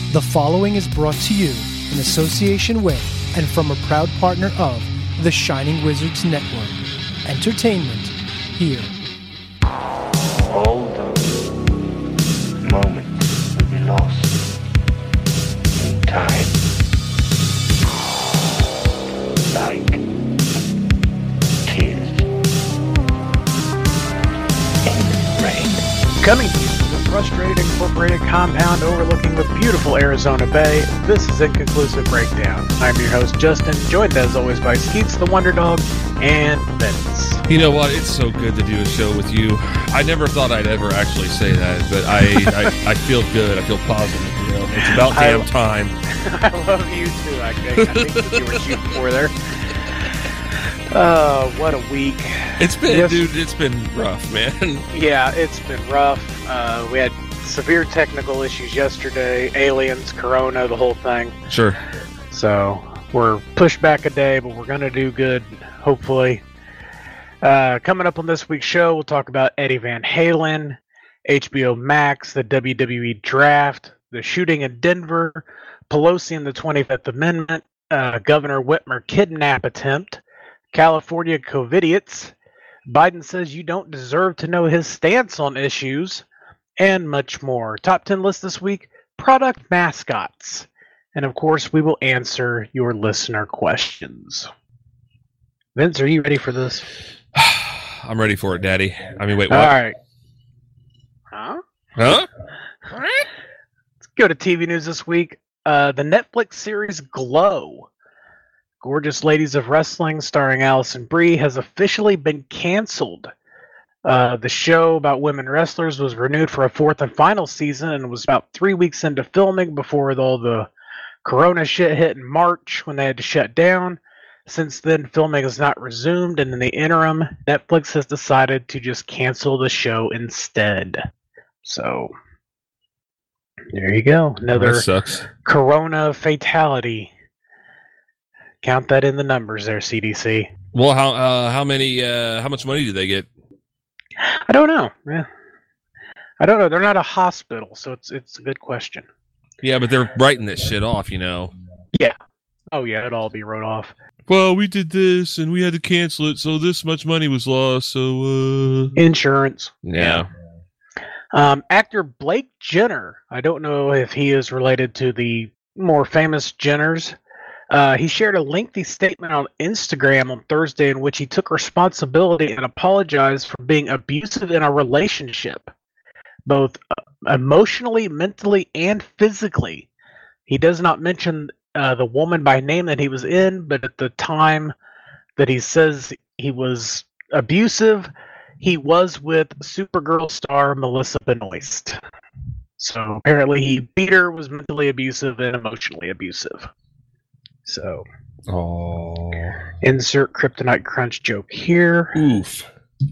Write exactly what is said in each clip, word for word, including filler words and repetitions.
The following is brought to you in association with and from a proud partner of the Shining Wizards Network. Entertainment here. All those moments will be lost in time. Like tears in rain. Coming to you from the frustrated incorporated compound overlooking the beautiful Arizona Bay, this is Inconclusive Breakdown. I'm your host, Justin, joined as always by Skeets the Wonder Dog and Vince. You know what? It's so good to do a show with you. I never thought I'd ever actually say that, but I, I, I feel good. I feel positive. You know, it's about damn I, time. I love you too. I, I think you were shooting for there. Oh, what a week. It's been, yes. dude, it's been rough, man. Yeah, it's been rough. Uh, we had severe technical issues yesterday, aliens, corona, the whole thing. Sure. So we're pushed back a day, but we're going to do good, hopefully. Uh, coming up on this week's show, we'll talk about Eddie Van Halen, H B O Max, the W W E Draft, the shooting in Denver, Pelosi and the twenty-fifth Amendment, uh, Governor Whitmer kidnap attempt, California COVIDiots, Biden says you don't deserve to know his stance on issues, and much more. Top ten list this week, product mascots. And of course, we will answer your listener questions. Vince, are you ready for this? I'm ready for it, Daddy. I mean, wait, what? All right. Huh? Huh? Let's go to T V news this week. Uh, the Netflix series Glow, Gorgeous Ladies of Wrestling, starring Allison Brie, has officially been canceled. Uh, the show about women wrestlers was renewed for a fourth and final season and was about three weeks into filming before all the corona shit hit in March when they had to shut down. Since then, filming has not resumed, and in the interim, Netflix has decided to just cancel the show instead. So, there you go. Another That sucks. corona fatality. Count that in the numbers there, C D C. Well, how uh, how many? Uh, how much money do they get? I don't know. Yeah. I don't know. They're not a hospital, so it's it's a good question. Yeah, but they're writing this shit off, you know. Yeah. Oh yeah, it'll all be wrote off. Well, we did this and we had to cancel it, so this much money was lost. So, uh... Insurance. yeah. Um, actor Blake Jenner. I don't know if he is related to the more famous Jenners. Uh, he shared a lengthy statement on Instagram on Thursday in which he took responsibility and apologized for being abusive in a relationship, both emotionally, mentally, and physically. He does not mention uh, the woman by name that he was in, but at the time that he says he was abusive, he was with Supergirl star Melissa Benoist. So apparently he beat her, was mentally abusive, and emotionally abusive. So, Oh, insert Kryptonite Crunch joke here. oof.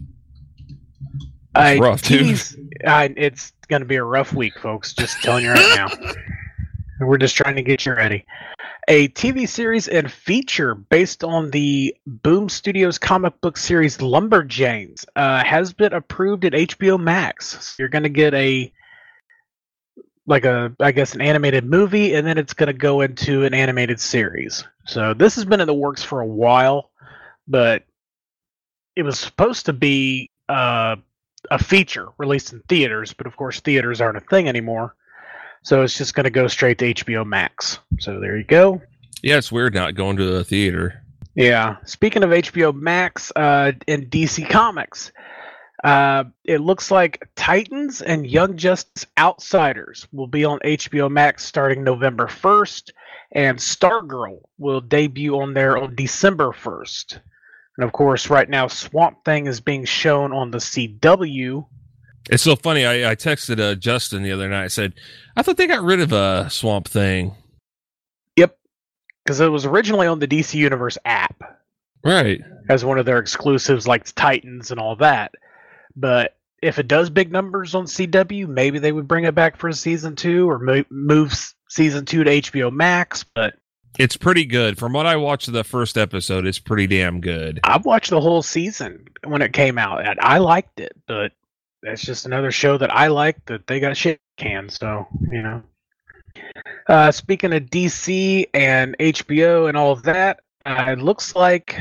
I, rough, dude. T V's, I, it's going to be a rough week, folks. Just telling you right now. We're just trying to get you ready. A T V series and feature based on the Boom Studios comic book series Lumberjanes uh, has been approved at H B O Max. So you're going to get a like a, I guess, an animated movie, and then it's going to go into an animated series. So this has been in the works for a while, but it was supposed to be uh, a feature released in theaters, but of course theaters aren't a thing anymore. So it's just going to go straight to H B O Max. So there you go. Yeah, it's weird not going to the theater. Yeah. Speaking of H B O Max uh, and D C Comics, Uh, it looks like Titans and Young Justice Outsiders will be on H B O Max starting November first, and Stargirl will debut on there on December first. And of course, right now, Swamp Thing is being shown on the C W. It's so funny. I, I texted uh, Justin the other night. I said, I thought they got rid of uh, Swamp Thing. Yep, because it was originally on the D C Universe app Right. as one of their exclusives like Titans and all that. But if it does big numbers on C W, maybe they would bring it back for season two or mo- move season two to H B O Max. But It's pretty good. From what I watched of the first episode, it's pretty damn good. I've watched the whole season when it came out, and I liked it. But that's just another show that I like that they got shit canned. So, you know. Uh, speaking of D C and H B O and all of that, uh, it looks like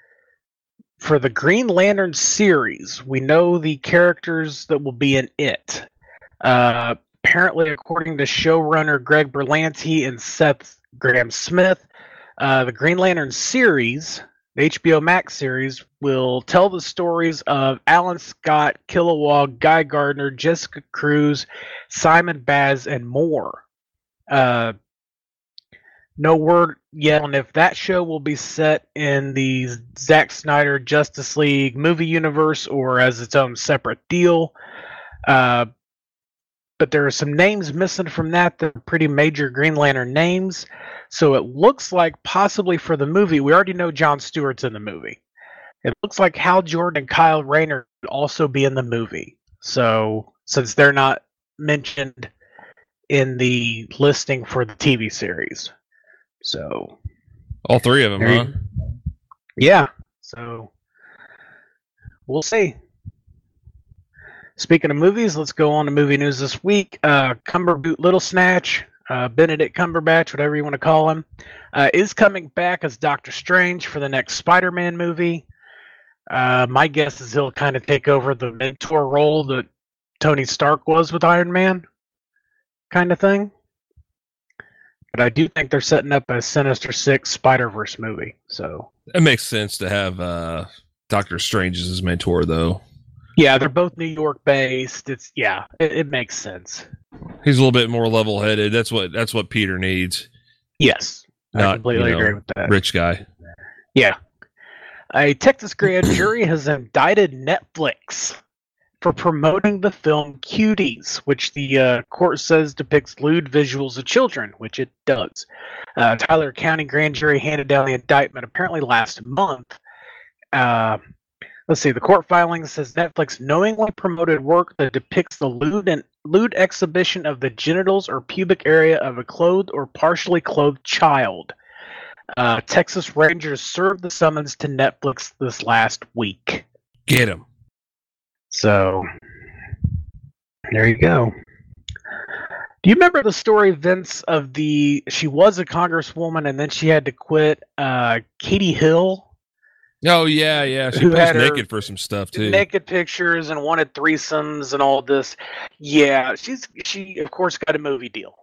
for the Green Lantern series, we know the characters that will be in it. Uh, apparently, according to showrunner Greg Berlanti and Seth Grahame-Smith, uh, the Green Lantern series, the H B O Max series, will tell the stories of Alan Scott, Kilowog, Guy Gardner, Jessica Cruz, Simon Baz, and more. Uh, no word yet on if that show will be set in the Zack Snyder Justice League movie universe or as its own separate deal. Uh, but there are some names missing from that that are pretty major Green Lantern names. So it looks like possibly for the movie, we already know Jon Stewart's in the movie. It looks like Hal Jordan and Kyle Rayner would also be in the movie. So since they're not mentioned in the listing for the T V series. So all three of them, huh? You, yeah. So we'll see. Speaking of movies, let's go on to movie news this week. Uh, Cumberboot Little Snatch, uh, Benedict Cumberbatch, whatever you want to call him, uh, is coming back as Doctor Strange for the next Spider-Man movie. Uh, my guess is he'll kind of take over the mentor role that Tony Stark was with Iron Man. Kind of thing. But I do think they're setting up a Sinister Six Spider-Verse movie. So it makes sense to have uh, Doctor Strange as his mentor, though. Yeah, they're both New York based. It's yeah, it, it makes sense. He's a little bit more level-headed. That's what that's what Peter needs. Yes, Not, I completely you know, agree with that. Rich guy. Yeah, a Texas grand jury has indicted Netflix for promoting the film Cuties, which the uh, court says depicts lewd visuals of children, which it does. Uh, Tyler County grand jury handed down the indictment apparently last month. Uh, let's see, the court filing says Netflix knowingly promoted work that depicts the lewd and lewd exhibition of the genitals or pubic area of a clothed or partially clothed child. Uh, Texas Rangers served the summons to Netflix this last week. Get him. So, there you go. Do you remember the story, Vince, of the, she was a congresswoman and then she had to quit, uh, Katie Hill? Oh, yeah, yeah. She Who posed had her naked for some stuff, too. Naked pictures and wanted threesomes and all this. Yeah, she's she, of course, got a movie deal.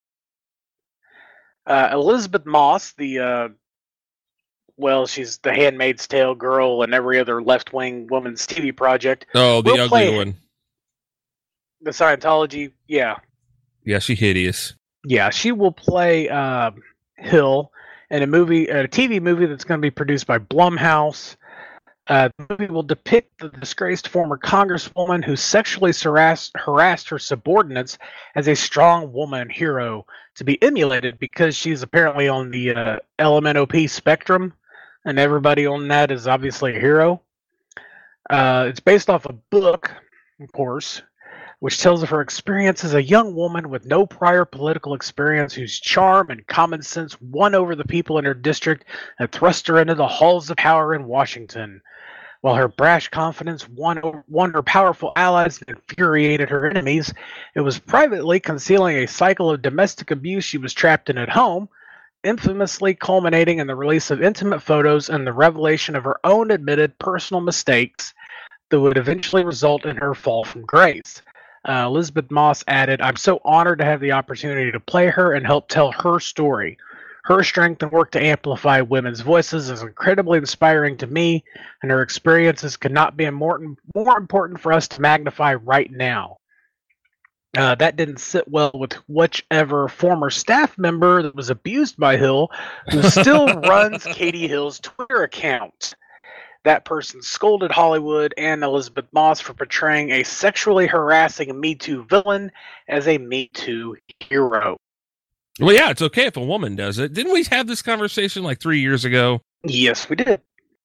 Uh, Elizabeth Moss, the, uh, well, she's the Handmaid's Tale girl and every other left-wing woman's T V project. Oh, the We'll ugly play one. The Scientology, yeah. Yeah, she hideous. Yeah, she will play uh, Hill in a movie, a T V movie that's going to be produced by Blumhouse. Uh, the movie will depict the disgraced former congresswoman who sexually harassed, harassed her subordinates as a strong woman hero to be emulated because she's apparently on the uh, L M N O P spectrum, and everybody on that is obviously a hero. Uh, it's based off a book, of course, which tells of her experience as a young woman with no prior political experience whose charm and common sense won over the people in her district and thrust her into the halls of power in Washington. While her brash confidence won, over, won her powerful allies and infuriated her enemies, it was privately concealing a cycle of domestic abuse she was trapped in at home, infamously culminating in the release of intimate photos and the revelation of her own admitted personal mistakes that would eventually result in her fall from grace. Uh, Elizabeth Moss added, "I'm so honored to have the opportunity to play her and help tell her story. Her strength and work to amplify women's voices is incredibly inspiring to me, and her experiences could not be more, more important for us to magnify right now." Uh, that didn't sit well with whichever former staff member that was abused by Hill, who still runs Katie Hill's Twitter account. That person scolded Hollywood and Elizabeth Moss for portraying a sexually harassing Me Too villain as a Me Too hero. Well, yeah, it's okay if a woman does it. Didn't we have this conversation like three years ago? Yes, we did.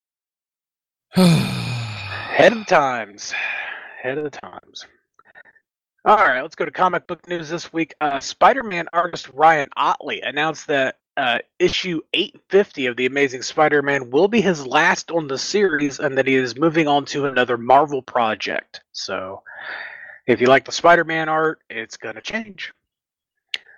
Head of the times. Head of the times. All right, let's go to comic book news this week. Uh, Spider-Man artist Ryan Ottley announced that uh, issue eight fifty of The Amazing Spider-Man will be his last on the series and that he is moving on to another Marvel project. So, if you like the Spider-Man art, it's going to change.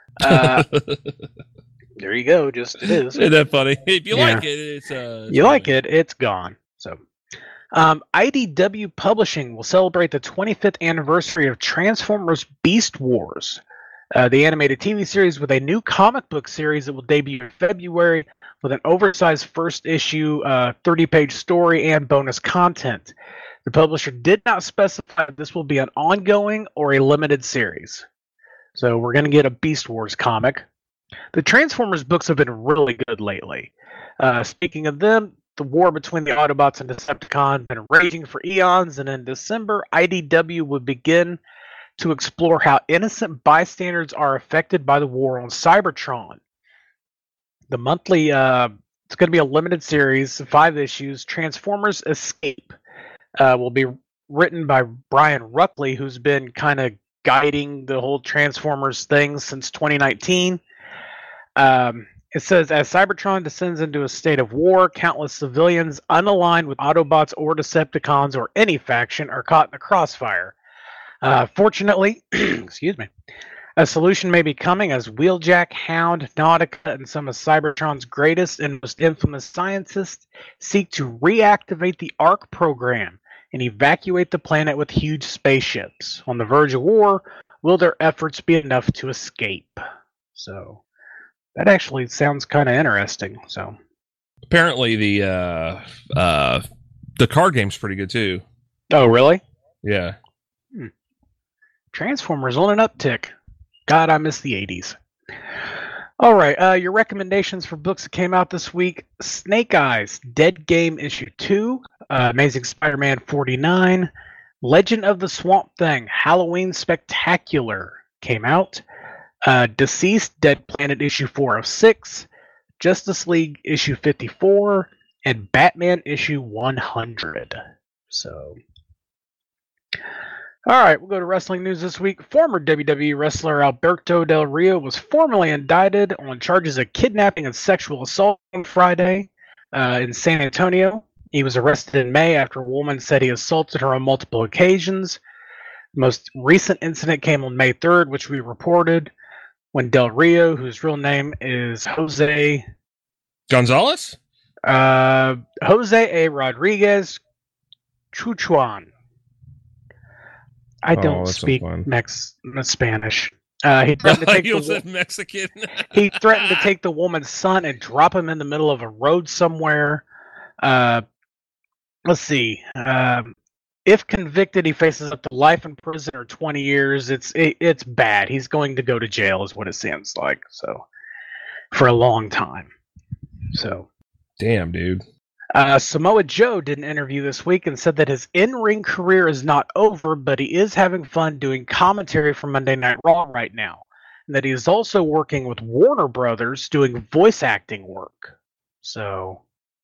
Uh, there you go. Just it is. Isn't that funny? If you Yeah. like it, it's uh. it's You like funny. it, it's gone. So, um, I D W Publishing will celebrate the twenty-fifth anniversary of Transformers Beast Wars, uh, the animated T V series, with a new comic book series that will debut in February with an oversized first issue, uh, thirty-page story, and bonus content. The publisher did not specify if this will be an ongoing or a limited series. So we're going to get a Beast Wars comic. The Transformers books have been really good lately. Uh, speaking of them, the war between the Autobots and Decepticons has been raging for eons, and in December, I D W would begin to explore how innocent bystanders are affected by the war on Cybertron. The monthly, uh, it's going to be a limited series, five issues. Transformers Escape uh, will be written by Brian Ruckley, who's been kind of guiding the whole Transformers thing since twenty nineteen. Um, it says, as Cybertron descends into a state of war, countless civilians unaligned with Autobots or Decepticons or any faction are caught in the crossfire. Uh, fortunately, excuse me, a solution may be coming as Wheeljack, Hound, Nautica, and some of Cybertron's greatest and most infamous scientists seek to reactivate the ARC program and evacuate the planet with huge spaceships. On the verge of war, will their efforts be enough to escape? So that actually sounds kind of interesting. So Apparently, the uh, uh, the card game's pretty good too. oh, really? Yeah. Transformers on an uptick. God, I miss the eighties. All right, uh, your recommendations for books that came out this week. Snake Eyes, Dead Game Issue two, uh, Amazing Spider-Man forty-nine, Legend of the Swamp Thing, Halloween Spectacular came out. Uh, Deceased, Dead Planet Issue four oh six, Justice League Issue fifty-four, and Batman Issue one hundred. So... All right, we'll go to wrestling news this week. Former W W E wrestler Alberto Del Rio was formally indicted on charges of kidnapping and sexual assault on Friday uh, in San Antonio. He was arrested in May after a woman said he assaulted her on multiple occasions. The most recent incident came on May third, which we reported, when Del Rio, whose real name is Jose Gonzalez? uh, Jose A. Rodriguez Chuchuan. I Oh, don't that's so speak fun. Mex Spanish. Uh, he threatened to take You the said wo- Mexican. he threatened to take the woman's son and drop him in the middle of a road somewhere. Uh, let's see. Um, if convicted, he faces up to life in prison or twenty years. It's it, it's bad. He's going to go to jail, is what it sounds like. So, for a long time. So. Damn, dude. Uh, Samoa Joe did an interview this week and said that his in-ring career is not over, but he is having fun doing commentary for Monday Night Raw right now, and that he is also working with Warner Brothers doing voice acting work. So,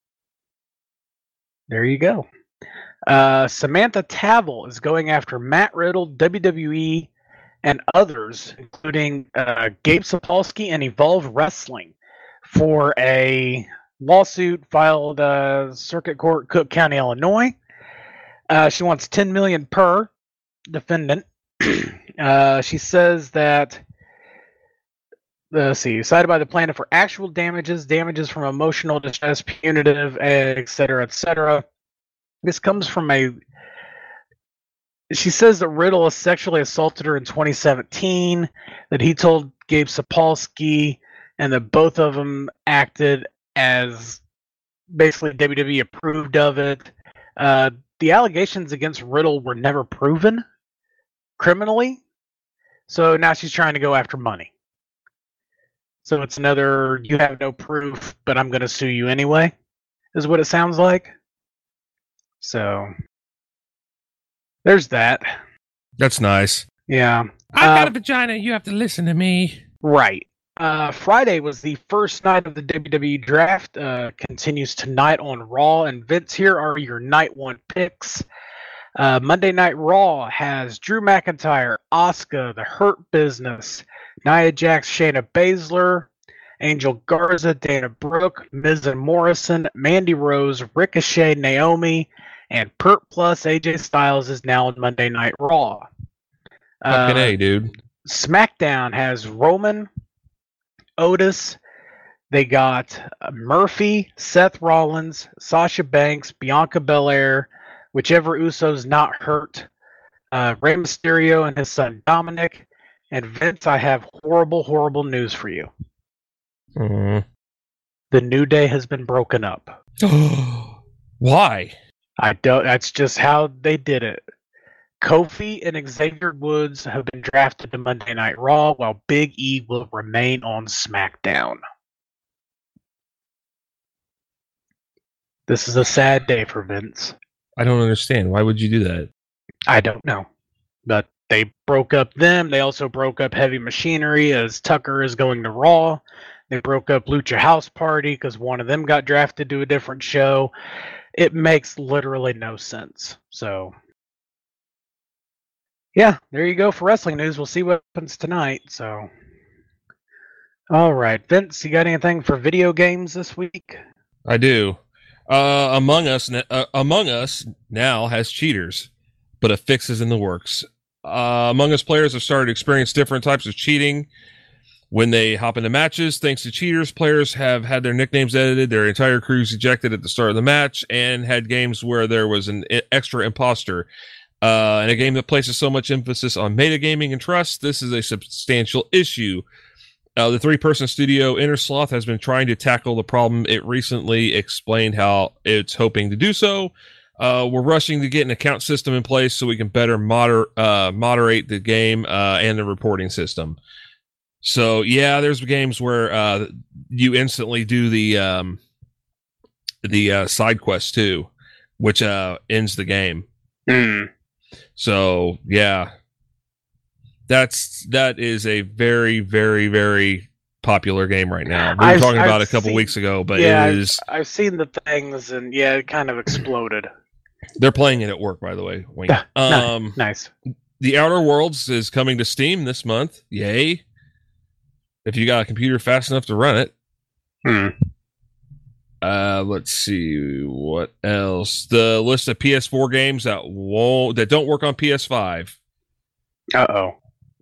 there you go. Uh, Samantha Tavel is going after Matt Riddle, W W E, and others, including uh, Gabe Sapolsky and Evolve Wrestling, for a lawsuit filed uh, Circuit Court, Cook County, Illinois. Uh, she wants ten million dollars per defendant. uh, she says that, let's see, cited by the plaintiff for actual damages, damages from emotional distress, punitive, et cetera, et cetera. This comes from a. She says that Riddle sexually assaulted her in twenty seventeen. That he told Gabe Sapolsky, and that both of them acted as basically W W E approved of it. Uh, the allegations against Riddle were never proven criminally, so now she's trying to go after money. So it's another, you have no proof, but I'm going to sue you anyway, is what it sounds like. So there's that. That's nice. Yeah. I got Uh, a vagina. You have to listen to me. Right. Uh, Friday was the first night of the W W E draft. Uh, continues tonight on Raw. And Vince, here are your night one picks. Uh, Monday Night Raw has Drew McIntyre, Asuka, The Hurt Business, Nia Jax, Shayna Baszler, Angel Garza, Dana Brooke, Miz and Morrison, Mandy Rose, Ricochet, Naomi, and Pert Plus A J Styles is now on Monday Night Raw. Fucking Uh, A, dude. SmackDown has Roman, Otis. They got uh, Murphy, Seth Rollins, Sasha Banks, Bianca Belair, whichever Uso's not hurt, uh, Rey Mysterio and his son Dominic, and Vince, I have horrible, horrible news for you. Mm. The New Day has been broken up. Why? I don't. That's just how they did it. Kofi and Xavier Woods have been drafted to Monday Night Raw, while Big E will remain on SmackDown. This is a sad day for Vince. I don't understand. Why would you do that? I don't know. But they broke up them. They also broke up Heavy Machinery as Tucker is going to Raw. They broke up Lucha House Party because one of them got drafted to a different show. It makes literally no sense. So, yeah, there you go for wrestling news. We'll see what happens tonight. So, all right. Vince, you got anything for video games this week? I do. Uh, Among Us, uh, Among Us now has cheaters, but a fix is in the works. Uh, Among Us players have started to experience different types of cheating when they hop into matches. Thanks to cheaters, players have had their nicknames edited, their entire crews ejected at the start of the match, and had games where there was an extra imposter. Uh, in a game that places so much emphasis on metagaming and trust, this is a substantial issue. Uh, the three-person studio Innersloth has been trying to tackle the problem. It recently explained how it's hoping to do so. Uh, we're rushing to get an account system in place so we can better moder- uh, moderate the game uh, and the reporting system. So, yeah, there's games where uh, you instantly do the um, the uh, side quest, too, which uh, ends the game. Mm. So, yeah. That's that is a very, very, very popular game right now. We were I've, talking about I've it a couple seen, weeks ago, but yeah, it is. I've, I've seen the things, and yeah, it kind of exploded. They're playing it at work, by the way. Wink. Um, nice. The Outer Worlds is coming to Steam this month. Yay! If you got a computer fast enough to run it. Hmm. Uh, let's see what else. The list of P S four games that won't that don't work on P S five. Uh oh.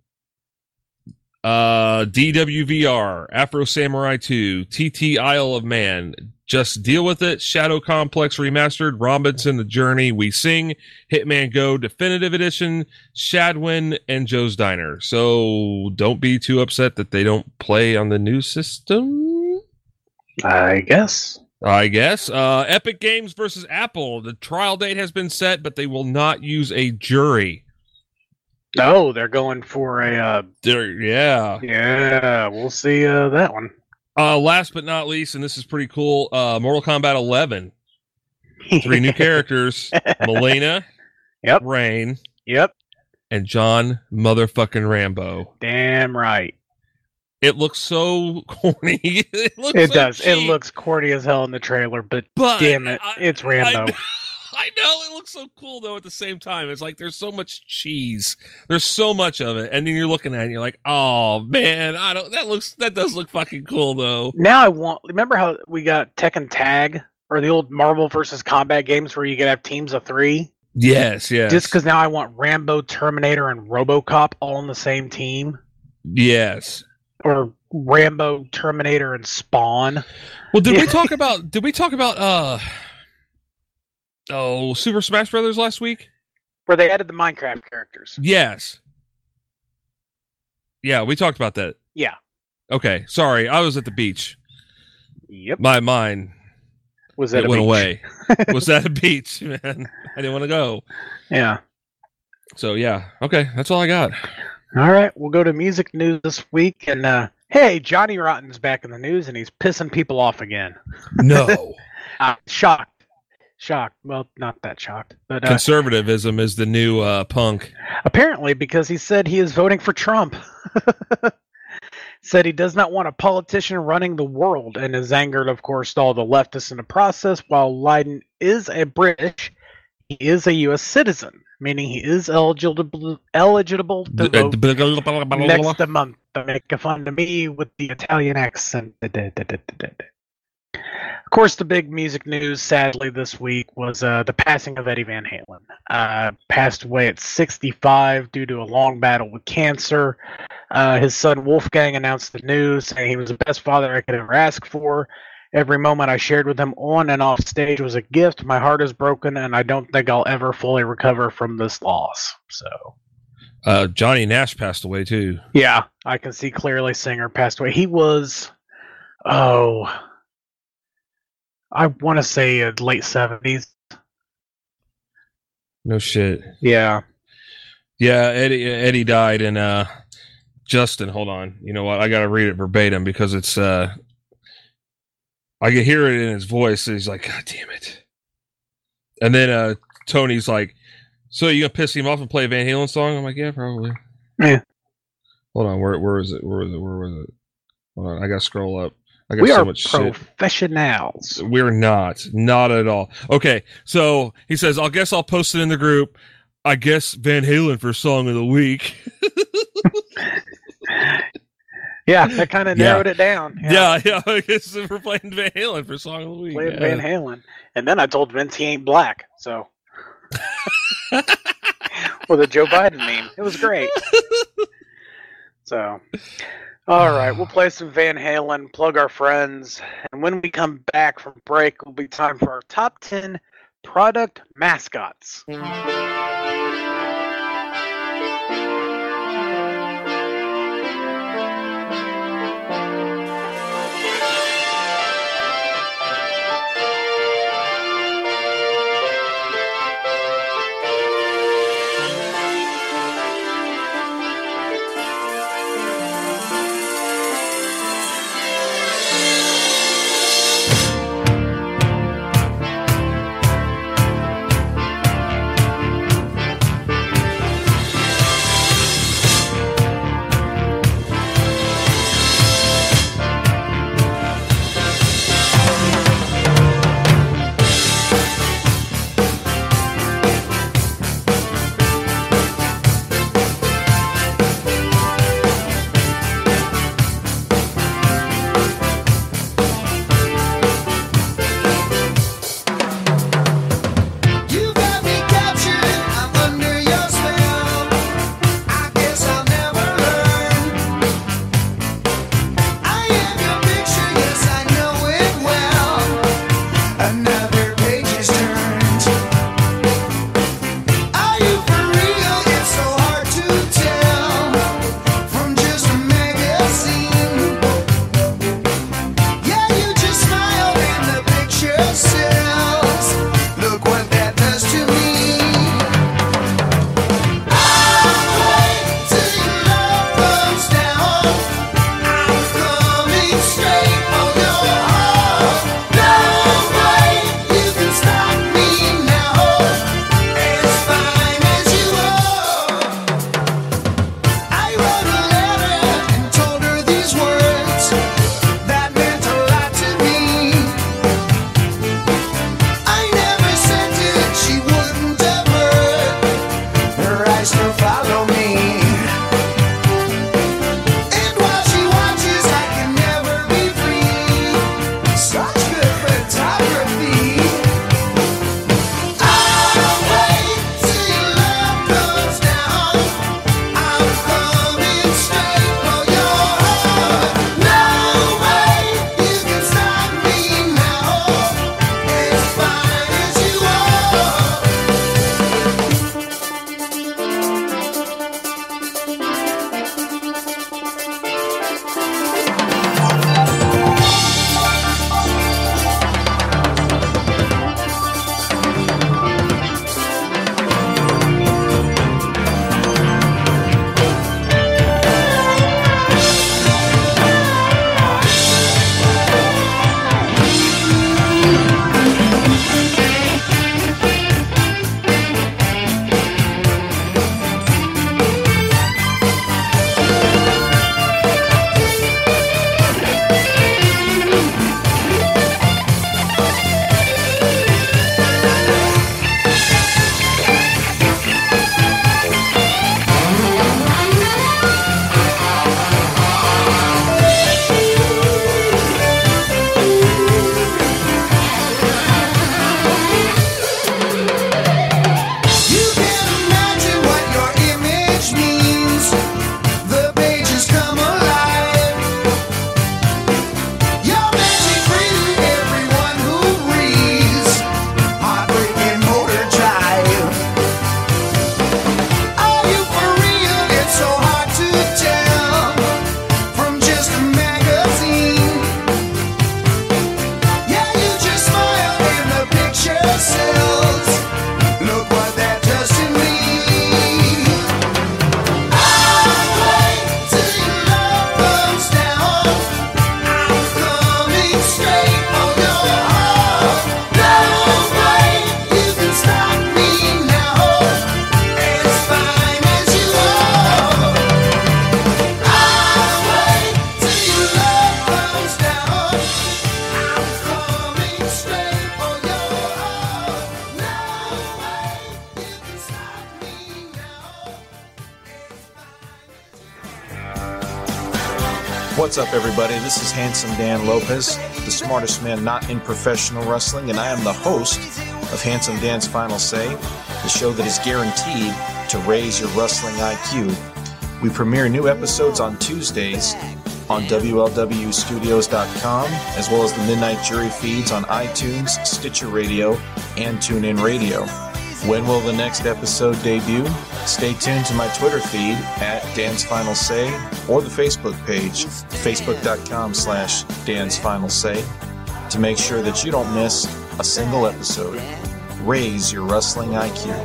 Uh, D W V R, Afro Samurai two, T T Isle of Man, Just Deal With It, Shadow Complex Remastered, Robinson The Journey, We Sing, Hitman Go Definitive Edition, Shadwin, and Joe's Diner. So don't be too upset that they don't play on the new system. I guess. I guess. Uh, Epic Games versus Apple. The trial date has been set, but they will not use a jury. Oh, they're going for a. Uh, They're, yeah. yeah, we'll see uh, that one. Uh, last but not least, and this is pretty cool, uh, Mortal Kombat eleven. Three new characters. Melina. Yep. Rain. Yep. And John motherfucking Rambo. Damn right. It looks so corny. it looks It so does. cheap. It looks corny as hell in the trailer, but, But damn it, I- it's Rambo. I, I know it looks so cool though. At the same time, it's like there's so much cheese. There's so much of it, and then you're looking at it, and you're like, "Oh man, I don't." That looks. That does look fucking cool though. Now I want. Remember how we got Tekken Tag or the old Marvel versus Combat games where you could have teams of three? Yes, yes. Just because now I want Rambo, Terminator, and RoboCop all on the same team, Yes. or Rambo, Terminator, and Spawn. Well, did we Yeah. talk about? Did we talk about? uh Oh, Super Smash Brothers last week. Where they added the Minecraft characters. Yes. Yeah, we talked about that. Yeah. Okay, sorry, I was at the beach. Yep. My mind Was that it a went beach? away. Was that a beach, man? I didn't want to go. Yeah. So yeah, okay, that's all I got. All right, we'll go to music news this week, and uh, hey, Johnny Rotten's back in the news, and he's pissing people off again. No. Uh, shocked, shocked. Well, not that shocked, but uh, Conservatism is the new uh, punk. apparently because he said he is voting for Trump. Said he does not want a politician running the world, and is angered, of course, to all the leftists in the process. While Leiden is a British, he is a U S citizen, meaning he is eligible eligible to vote next month. To make fun of me with the Italian accent. Of course, the big music news, sadly, this week was uh, the passing of Eddie Van Halen. Uh, passed away at sixty-five due to a long battle with cancer. Uh, his son Wolfgang announced the news, saying he was the best father I could ever ask for. Every moment I shared with him on and off stage was a gift. My heart is broken, and I don't think I'll ever fully recover from this loss. So, Uh, Johnny Nash passed away too. yeah, I can see clearly Singer passed away. He was, oh, I want to say uh, late seventies. No shit. Yeah. Yeah, Eddie Eddie died, and uh, Justin. Hold on. You know what? I got to read it verbatim because it's. Uh, I can hear it in his voice. And he's like, "God damn it!" And then uh, Tony's like, "So you gonna piss him off and play a Van Halen song?" I'm like, "Yeah, probably." Yeah. Hold on. Where where is it? Where was it? Where was it? Hold on. I got to scroll up. I got We so are much shit. professionals. We're not. Not at all. Okay, so he says, I guess I'll post it in the group. I guess Van Halen for Song of the Week. Yeah, that kind of Yeah. narrowed it down. Yeah, yeah, I guess we're playing Van Halen for Song of the Week. Played Yeah. Van Halen. And then I told Vince he ain't black, so. With a Joe Biden meme. It was great. So, all right, we'll play some Van Halen, plug our friends, and when we come back from break, it'll be time for our top ten product mascots. What's up, everybody? This is Handsome Dan Lopez, the smartest man not in professional wrestling, and I am the host of Handsome Dan's Final Say, the show that is guaranteed to raise your wrestling I Q. We premiere new episodes on Tuesdays on W L W studios dot com, as well as the Midnight Jury feeds on iTunes, Stitcher Radio, and TuneIn Radio. When will the next episode debut? Stay tuned to my Twitter feed at Dan's Final Say or the Facebook page, facebook.com slash Dan's Final Say, to make sure that you don't miss a single episode. Raise your wrestling I Q.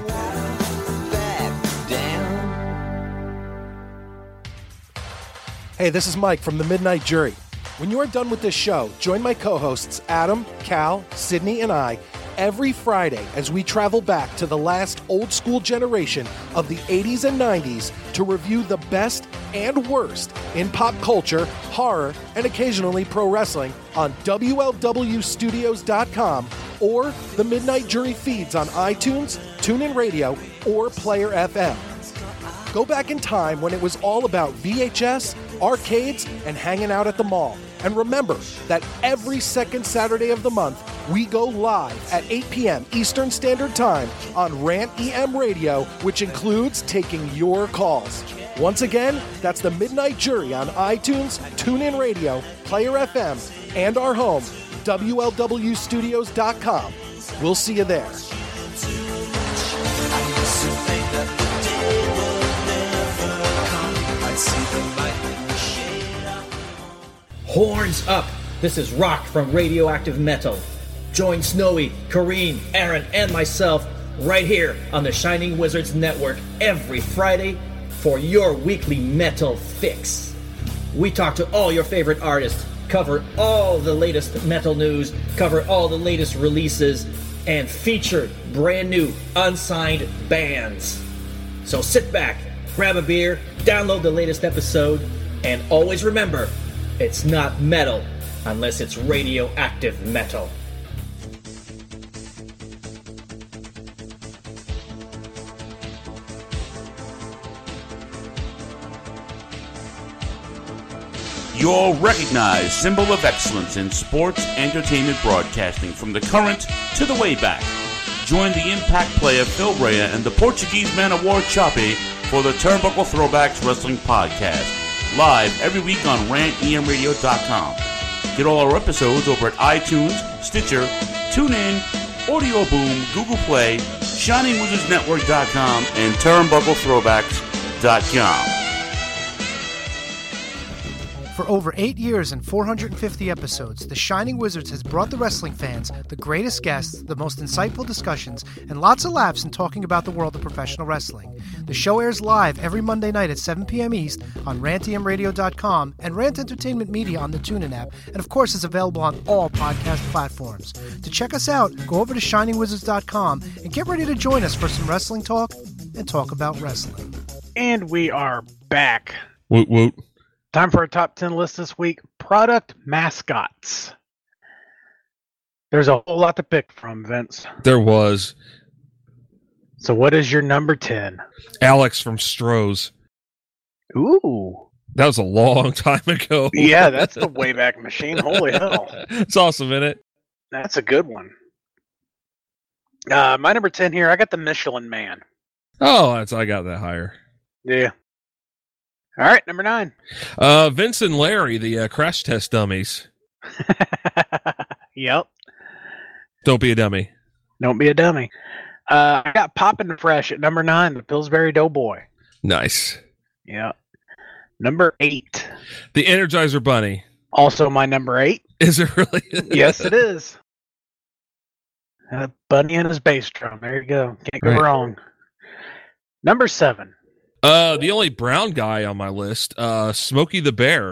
Hey, this is Mike from the Midnight Jury. When you are done with this show, join my co-hosts Adam, Cal, Sydney, and I every Friday as we travel back to the last old-school generation of the eighties and nineties to review the best and worst in pop culture, horror, and occasionally pro wrestling on W L W studios dot com or the Midnight Jury feeds on iTunes, TuneIn Radio, or Player F M. Go back in time when it was all about V H S, arcades, and hanging out at the mall. And remember that every second Saturday of the month, we go live at eight p.m. Eastern Standard Time on Rant E M Radio, which includes taking your calls. Once again, that's the Midnight Jury on iTunes, TuneIn Radio, Player F M, and our home, W L W studios dot com. We'll see you there. Horns up! This is Rock from Radioactive Metal. Join Snowy, Kareen, Aaron, and myself right here on the Shining Wizards Network every Friday for your weekly metal fix. We talk to all your favorite artists, cover all the latest metal news, cover all the latest releases, and feature brand new unsigned bands. So sit back, grab a beer, download the latest episode, and always remember, it's not metal unless it's radioactive metal. Your recognized symbol of excellence in sports entertainment broadcasting from the current to the way back. Join the Impact player Phil Rea and the Portuguese man of war Choppy for the Turnbuckle Throwbacks Wrestling Podcast. Live every week on rant e m radio dot com. Get all our episodes over at iTunes, Stitcher, TuneIn, Audio Boom, Google Play, shining wizards network dot com, and turnbuckle throwbacks dot com. For over eight years and four hundred fifty episodes, The Shining Wizards has brought the wrestling fans the greatest guests, the most insightful discussions, and lots of laughs in talking about the world of professional wrestling. The show airs live every Monday night at seven p.m. East on rant e m radio dot com and Rant Entertainment Media on the TuneIn app, and of course is available on all podcast platforms. To check us out, go over to shining wizards dot com and get ready to join us for some wrestling talk and talk about wrestling. And we are back. Woot woot. Time for our top ten list this week. Product mascots. There's a whole lot to pick from, Vince. There was. So what is your number ten? Alex from Stroh's. Ooh. That was a long time ago. Yeah, that's the Wayback Machine. Holy hell. It's awesome, isn't it? That's a good one. Uh, my number ten here, I got the Michelin Man. Oh, that's I got that higher. Yeah. All right, number nine. Uh, Vince and Larry, the uh, crash test dummies. Yep. Don't be a dummy. Don't be a dummy. Uh, I got Poppin' Fresh at number nine, the Pillsbury Doughboy. Nice. Yeah. Number eight. The Energizer Bunny. Also my number eight. Is it really? Yes, it is. Uh, Bunny and his bass drum. There you go. Can't go Right. wrong. Number seven. Uh, the only brown guy on my list, uh, Smokey the Bear.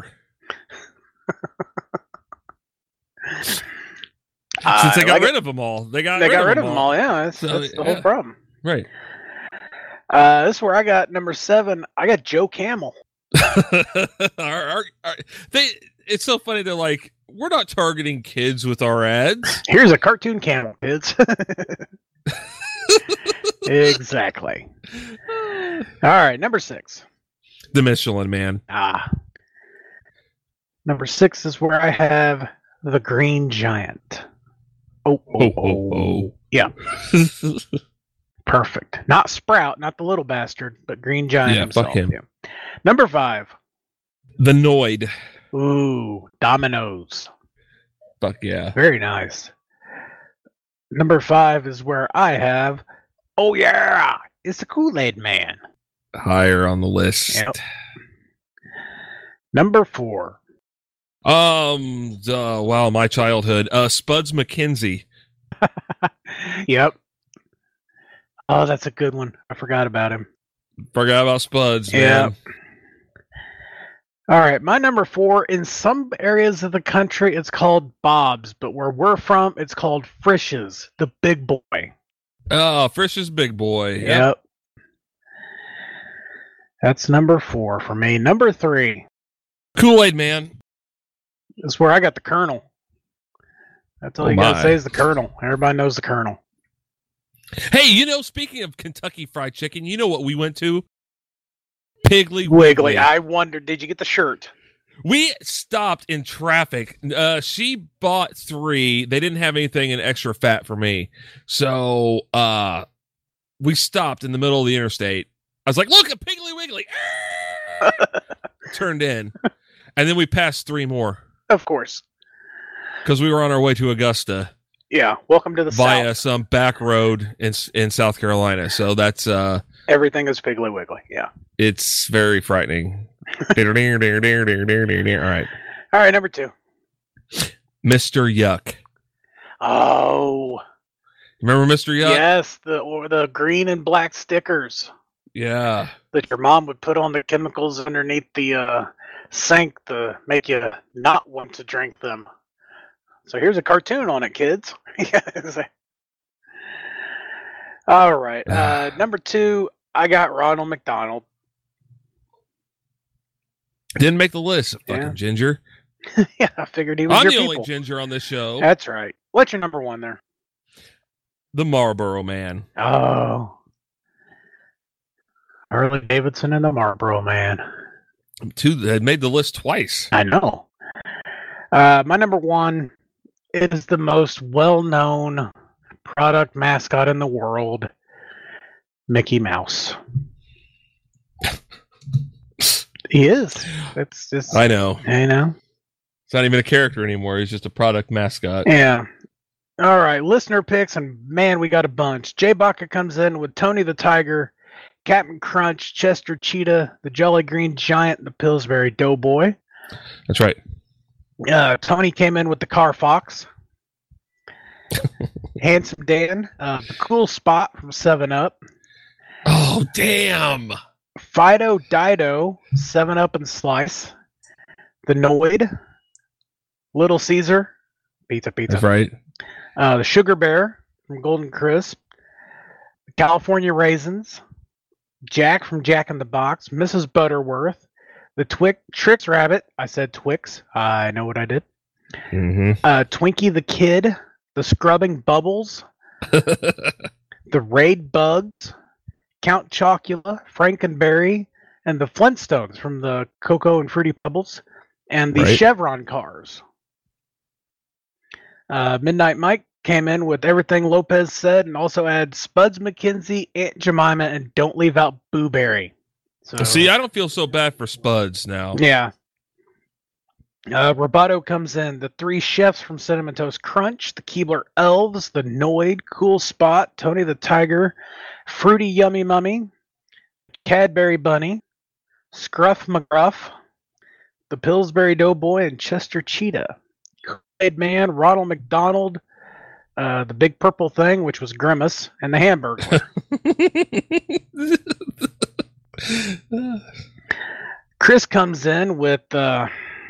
Since they got like rid it. of them all, they got They rid got of rid them of them all. Yeah, that's, So, that's the yeah. whole problem. Right. Uh, this is where I got number seven. I got Joe Camel. our, our, our, they. It's so funny. They're like, we're not targeting kids with our ads. Here's a cartoon camel, kids. Exactly. All right, number six. The Michelin Man. Ah. Number six is where I have the Green Giant. Oh, oh, Oh, oh, oh. Yeah. Perfect. Not Sprout, not the little bastard, but Green Giant Yeah, himself. fuck him. Yeah. Number five. The Noid. Ooh, Dominoes. Fuck yeah. Very nice. Number five is where I have, oh yeah, it's the Kool-Aid Man. Higher on the list. Yep. Number four. Um. Uh, wow, my childhood. Uh, Spuds McKenzie. Yep. Oh, that's a good one. I forgot about him. Forgot about Spuds, Yeah. man. All right, my number four. In some areas of the country, it's called Bob's, but where we're from, it's called Frisch's, the big boy. Oh, Frisch's Big Boy. Yep. Yep. That's number four for me. Number three Kool-Aid Man. is where I got the Colonel. That's all Oh you gotta my. say is the Colonel. Everybody knows the Colonel. Hey, you know, speaking of Kentucky Fried Chicken, you know what we went to? Piggly Wiggly. Wiggly. I wondered, did you get the shirt? We stopped in traffic. Uh, she bought three. They didn't have anything in extra fat for me. So uh, we stopped in the middle of the interstate. I was like, look at Piggly Wiggly. Turned in. And then we passed three more Of course. because we were on our way to Augusta Yeah. Welcome to the via South. some back road in in South Carolina. So that's uh, Everything is Piggly Wiggly. Yeah. it's very frightening. All right. All right, number two. Mister Yuck. Oh, Remember Mister Yuck? yes, the or the green and black stickers Yeah. that your mom would put on the chemicals underneath the uh, sink to make you not want to drink them. So here's a cartoon on it, kids. Yes. All right, uh, number two, I got Ronald McDonald. Didn't make the list, fucking Yeah. ginger. Yeah, I figured he was I'm your the people. only ginger on this show. That's right. What's your number one there? The Marlboro Man. Oh, Harley Davidson and the Marlboro Man. Two that made the list twice. I know. Uh, my number one is the most well-known product mascot in the world, Mickey Mouse. He is. It's just, I know. you know. It's not even a character anymore. He's just a product mascot. Yeah. All right, listener picks, and man, we got a bunch. Jay Baca comes in with Tony the Tiger, Captain Crunch, Chester Cheetah, the Jolly Green Giant, and the Pillsbury Doughboy. That's right. Uh, Tony came in with the Car Fox. Handsome Dan, uh, the Cool Spot from seven up. Oh, damn. Fido Dido, seven up and Slice. The Noid. Little Caesar, Pizza Pizza. That's right. Uh, the Sugar Bear from Golden Crisp. The California Raisins. Jack from Jack in the Box. Missus Butterworth. The Twick Trix Rabbit. I said Twix. I know what I did. Mm-hmm. Uh, Twinkie the Kid. The Scrubbing Bubbles. The Raid Bugs. Count Chocula. Frankenberry. And the Flintstones from the Cocoa and Fruity Pebbles. And the Right. Chevron cars. Uh, Midnight Mike came in with everything Lopez said and also add Spuds McKenzie, Aunt Jemima, and don't leave out Boo Berry. So, See, I don't feel so bad for Spuds now. yeah. Uh, Roboto comes in. The three chefs from Cinnamon Toast Crunch, the Keebler Elves, the Noid, Cool Spot, Tony the Tiger, Fruity Yummy Mummy, Cadbury Bunny, Scruff McGruff, the Pillsbury Doughboy, and Chester Cheetah. Kool-Aid Man, Ronald McDonald, uh, the Big Purple Thing, which was Grimace, and the Hamburglar. Chris comes in with, uh,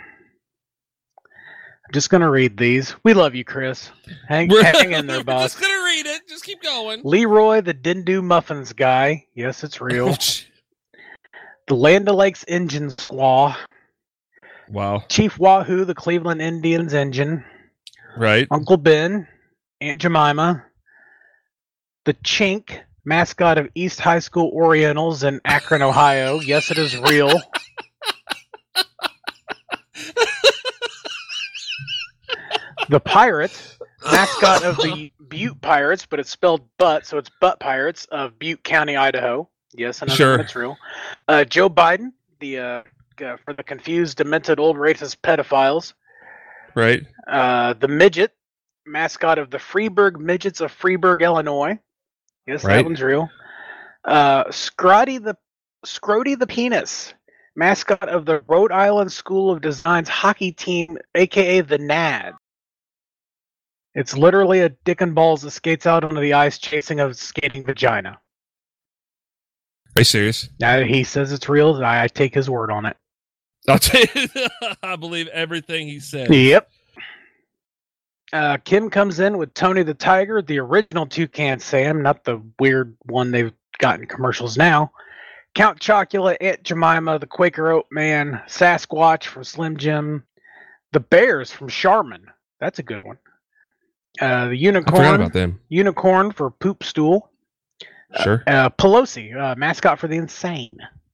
I'm just going to read these. We love you, Chris. Hang, hang in there, We're boss. just gonna read it. Just keep going. Leroy, the Dindu Muffins guy. Yes, it's real. The Land O'Lakes Engine Slaw. Wow. Chief Wahoo, the Cleveland Indians engine. Right. Uncle Ben, Aunt Jemima. The Chink, mascot of East High School Orientals in Akron, Ohio. Yes, it is real. The Pirates, mascot of the Butte Pirates, but it's spelled Butt, so it's Butt Pirates of Butte County, Idaho. Yes, I know Sure. that's real. Uh, Joe Biden, the uh, uh, for the confused, demented, old racist pedophiles. Right. Uh, the Midget, mascot of the Freeburg Midgets of Freeburg, Illinois. Yes, Right. that one's real. Uh, Scrotty the Scrotty the Penis, mascot of the Rhode Island School of Design's hockey team, aka the N A D. It's literally a dick and balls that skates out onto the ice chasing a skating vagina. Are you serious? Now he says it's real. I, I take his word on it. I'll tell you, I believe everything he said. Yep. Uh, Kim comes in with Tony the Tiger, the original Toucan Sam, not the weird one they've got in commercials now. Count Chocula, Aunt Jemima, the Quaker Oat Man, Sasquatch from Slim Jim, the Bears from Charmin. That's a good one. Uh, the I forgot Unicorn, about them. Unicorn for Poop Stool. Sure. Uh, Pelosi, uh, mascot for the Insane.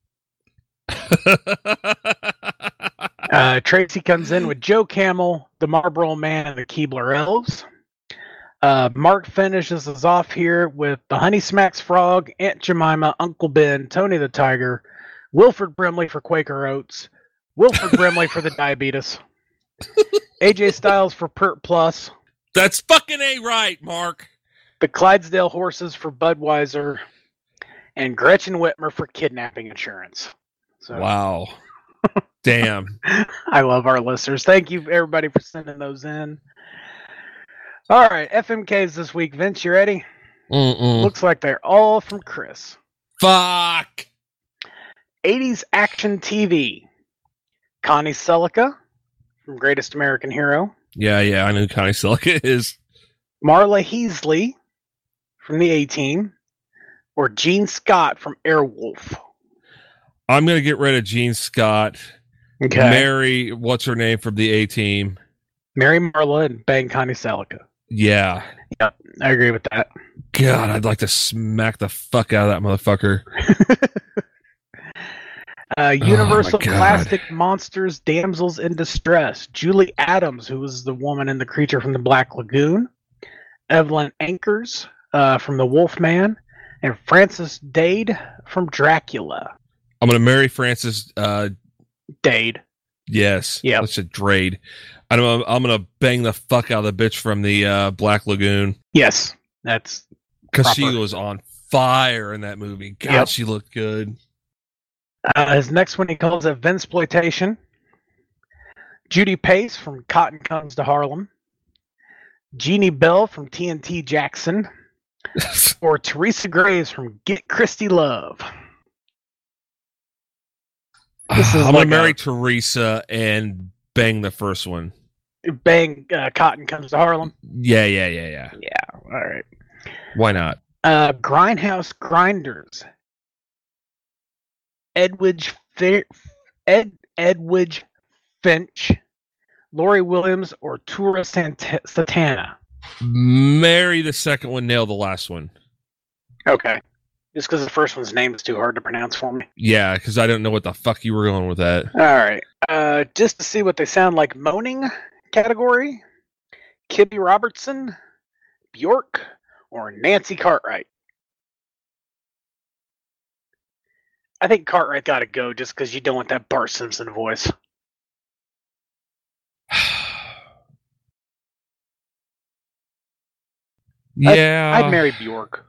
Uh, Tracy comes in with Joe Camel, the Marlboro Man, and the Keebler Elves. Uh, Mark finishes us off here with the Honey Smacks Frog, Aunt Jemima, Uncle Ben, Tony the Tiger, Wilford Brimley for Quaker Oats, Wilford Brimley for the Diabetes, A J Styles for Pert Plus, That's fucking A right, Mark. the Clydesdale Horses for Budweiser, and Gretchen Whitmer for Kidnapping Insurance. So, Wow. Damn. I love our listeners. Thank you, everybody, for sending those in. All right, F M Ks this week. Vince, you ready? Mm-mm. Looks like they're all from Chris. Fuck. eighties action T V. Connie Selica from Greatest American Hero. Yeah, yeah, I know who Connie Silica is. Marla Heasley from the A-Team. Or Gene Scott from Airwolf. I'm going to get rid of Gene Scott. Okay. Mary, what's her name from the A-Team? Mary Marla and bang Connie Selica. Yeah. Yep, I agree with that. God, I'd like to smack the fuck out of that motherfucker. Uh, Universal Oh, my God. Plastic Monsters Damsels in Distress. Julie Adams, who was the woman in The Creature from the Black Lagoon. Evelyn Ankers uh, from The Wolfman. And Frances Dade from Dracula. I'm going to marry Frances. Uh, Dade. yes. Yep. Let's say Drade. I don't, I'm going to bang the fuck out of the bitch from the uh, Black Lagoon. Yes, that's Because she proper. was on fire in that movie. God, Yep. she looked good. Uh, his next one he calls it Vinceploitation. Judy Pace from Cotton Comes to Harlem. Jeannie Bell from T N T Jackson. Or Teresa Graves from Get Christy Love. This is I'm going like to marry a- Teresa and bang the first one. Bang uh, Cotton Comes to Harlem. Yeah, yeah, yeah, yeah. Yeah, all right. Why not? Uh, Grindhouse Grinders. Edwidge Fi- Ed Edwidge Finch, Lori Williams, or Tura Sant- Satana. Marry the second one, nail the last one. Okay. Just because the first one's name is too hard to pronounce for me. Yeah, because I don't know what the fuck you were going with that. All right. Uh, just to see what they sound like, moaning category. Kibby Robertson, Bjork, or Nancy Cartwright. I think Cartwright got to go just because you don't want that Bart Simpson voice. Yeah. I'd marry Bjork.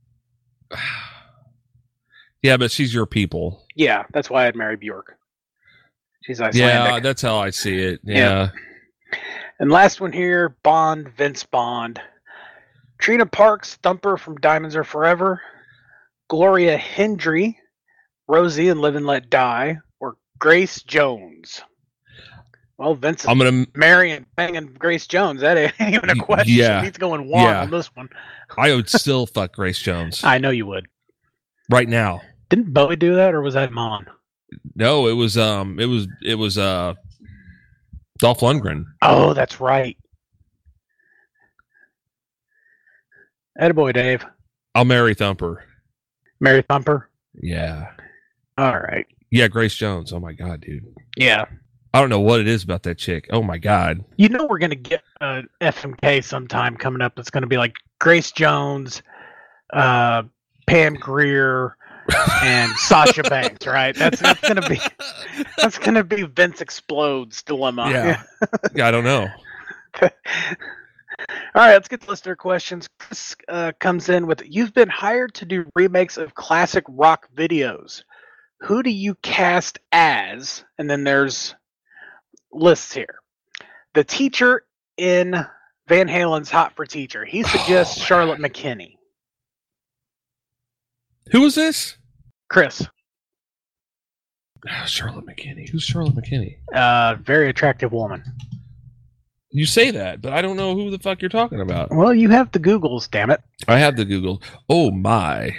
Yeah, but she's your people. Yeah, that's why I'd marry Bjork. She's Icelandic. Yeah, that's how I see it. Yeah. And last one here, Bond, Vince Bond. Trina Parks, Thumper from Diamonds Are Forever. Gloria Hendry, Rosie and Live and Let Die. Or Grace Jones. Well, Vince is I'm gonna. marrying, banging Grace Jones. That ain't even a question. Yeah. He's going one Yeah. on this one. I would still fuck Grace Jones I know you would. right now. Didn't Bowie do that, or was that Mon? No, it was um, it was it was uh, Dolph Lundgren. Oh, that's right. Attaboy, Dave. I'll marry Thumper. Mary Thumper. Yeah. All right. Yeah, Grace Jones. Oh my god, dude. Yeah. I don't know what it is about that chick. Oh my god. You know we're gonna get a F M K sometime coming up. It's gonna be like Grace Jones, uh, Pam Grier, and Sasha Banks, right? That's that's gonna be that's gonna be Vince Explodes dilemma. Yeah. Yeah, I don't know. All right, let's get to listener questions. Chris uh, comes in with, you've been hired to do remakes of classic rock videos. Who do you cast as? And then there's lists here. The teacher in Van Halen's Hot for Teacher. He suggests oh, Charlotte McKinney. Who was this? Chris. Oh, Charlotte McKinney. Who's Charlotte McKinney? Uh, very attractive woman. You say that, but I don't know who the fuck you're talking about. Well, you have the Googles, damn it. I have the Google. Oh my.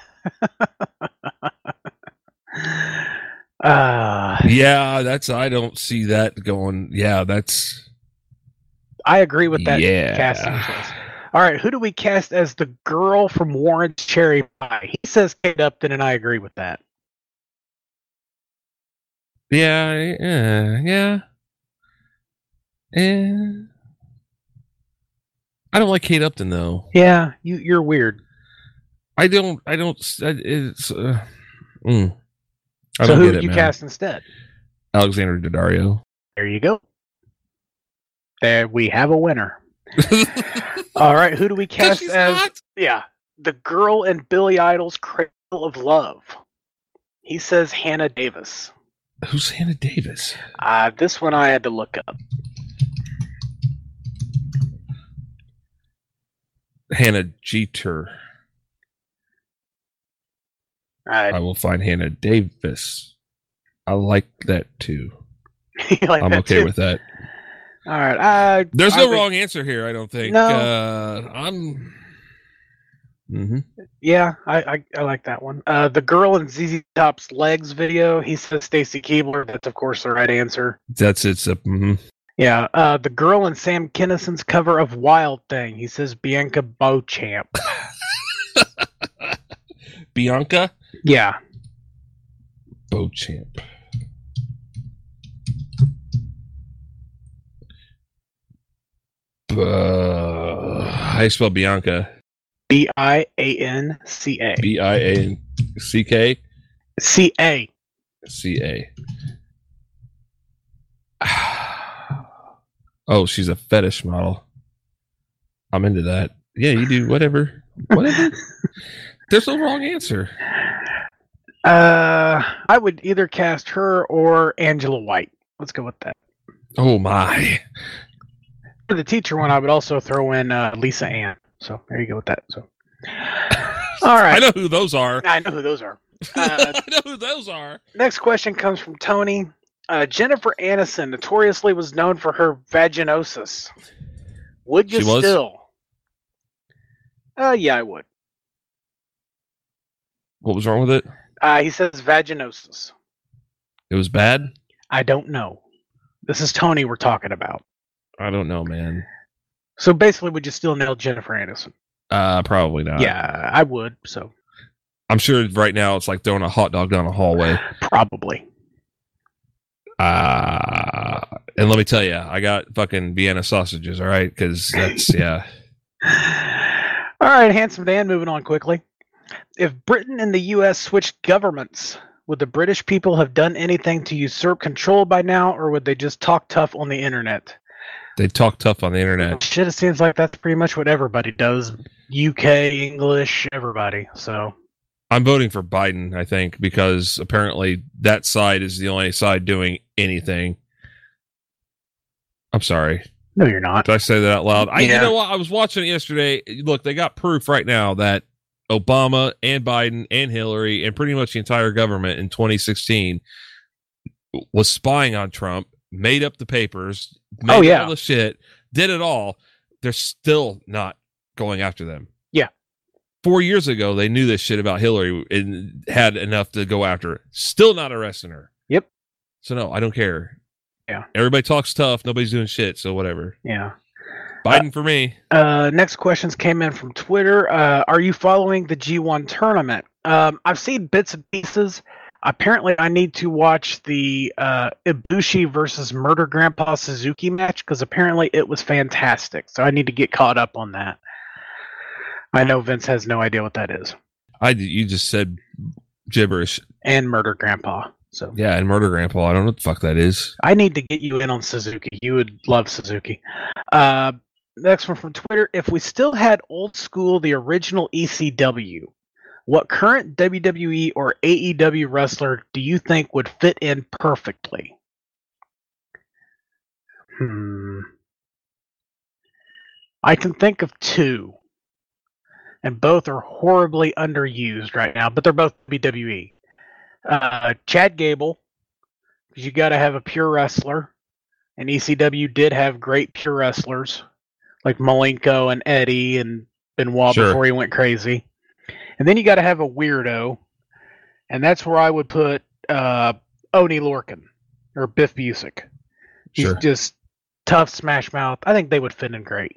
uh, yeah, that's. I don't see that going. Yeah, that's. I agree with that yeah. casting choice. All right, who do we cast as the girl from Warren's Cherry Pie? He says Kate Upton, and I agree with that. Yeah, yeah, yeah. And I don't like Kate Upton though. Yeah, you you're weird. I don't. I don't. It's. Uh, mm, I so don't who get did it, you man. cast instead? Alexander Daddario. There you go. There we have a winner. All right, who do we cast as? Not. Yeah, the girl in Billy Idol's Cradle of Love. He says Hannah Davis. Who's Hannah Davis? Uh, this one I had to look up. Hannah Jeter. I, I will find Hannah Davis. I like that too. like I'm that okay too? with that. All right. I, There's I no think, wrong answer here, I don't think. No. Uh, I'm. Mm-hmm. Yeah, I, I I like that one. Uh, the girl in Z Z Top's Legs video. He says Stacy Keibler. That's of course the right answer. That's it's a. Mm-hmm. Yeah. Uh, the girl in Sam Kinnison's cover of Wild Thing. He says Bianca Beauchamp. Bianca. Yeah. Beauchamp. Uh, how do you spell Bianca? B I A N C A. B I A N C K? C A. C A. Oh, she's a fetish model. I'm into that. Yeah, you do whatever. Whatever. There's no wrong answer. Uh, I would either cast her or Angela White. Let's go with that. Oh, my. For the teacher one, I would also throw in uh, Lisa Ann. So there you go with that. So, all right. I know who those are. I know who those are. Uh, I know who those are. Next question comes from Tony. Uh, Jennifer Aniston notoriously was known for her vaginosis. Would you She was? still? Uh, yeah, I would. What was wrong with it? Uh, he says vaginosis. It was bad? I don't know. This is Tony we're talking about. I don't know, man. So basically, would you still nail Jennifer Aniston? Uh, probably not. Yeah, I would. So I'm sure right now it's like throwing a hot dog down a hallway. Probably. Uh, and let me tell you, I got fucking Vienna sausages, all right? Because that's, yeah. All right, Handsome Dan, moving on quickly. If Britain and the U S switched governments, would the British people have done anything to usurp control by now, or would they just talk tough on the internet? They talk tough on the internet. Shit, it seems like that's pretty much what everybody does. U K, English, everybody. So I'm voting for Biden, I think, because apparently that side is the only side doing anything. I'm sorry. No, you're not. Did I say that out loud? I, Yeah. You know what? I was watching it yesterday. Look, they got proof right now that Obama and Biden and Hillary and pretty much the entire government in twenty sixteen was spying on Trump, made up the papers, made Oh, up yeah. all the shit, did it all. They're still not going after them. Yeah. Four years ago, they knew this shit about Hillary and had enough to go after her. Still not arresting her. Yep. So, no, I don't care. Yeah. Everybody talks tough. Nobody's doing shit. So, whatever. Yeah. Biden uh, for me. Uh, next questions came in from Twitter. Uh, are you following the G one tournament? Um, I've seen bits and pieces. Apparently, I need to watch the uh, Ibushi versus Murder Grandpa Suzuki match because apparently it was fantastic. So I need to get caught up on that. I know Vince has no idea what that is. I you just said gibberish. And Murder Grandpa. So yeah, and Murder Grandpa. I don't know what the fuck that is. I need to get you in on Suzuki. You would love Suzuki. Uh, next one from Twitter. If we still had old school, the original E C W, what current W W E or A E W wrestler do you think would fit in perfectly? Hmm. I can think of two. And both are horribly underused right now, but they're both W W E. Uh, Chad Gable, because you got to have a pure wrestler. And E C W did have great pure wrestlers, like Malenko and Eddie and Benoit Sure. before he went crazy. And then you got to have a weirdo, and that's where I would put uh, Oney Lorcan or Biff Busick. He's Sure. just tough smash mouth. I think they would fit in great.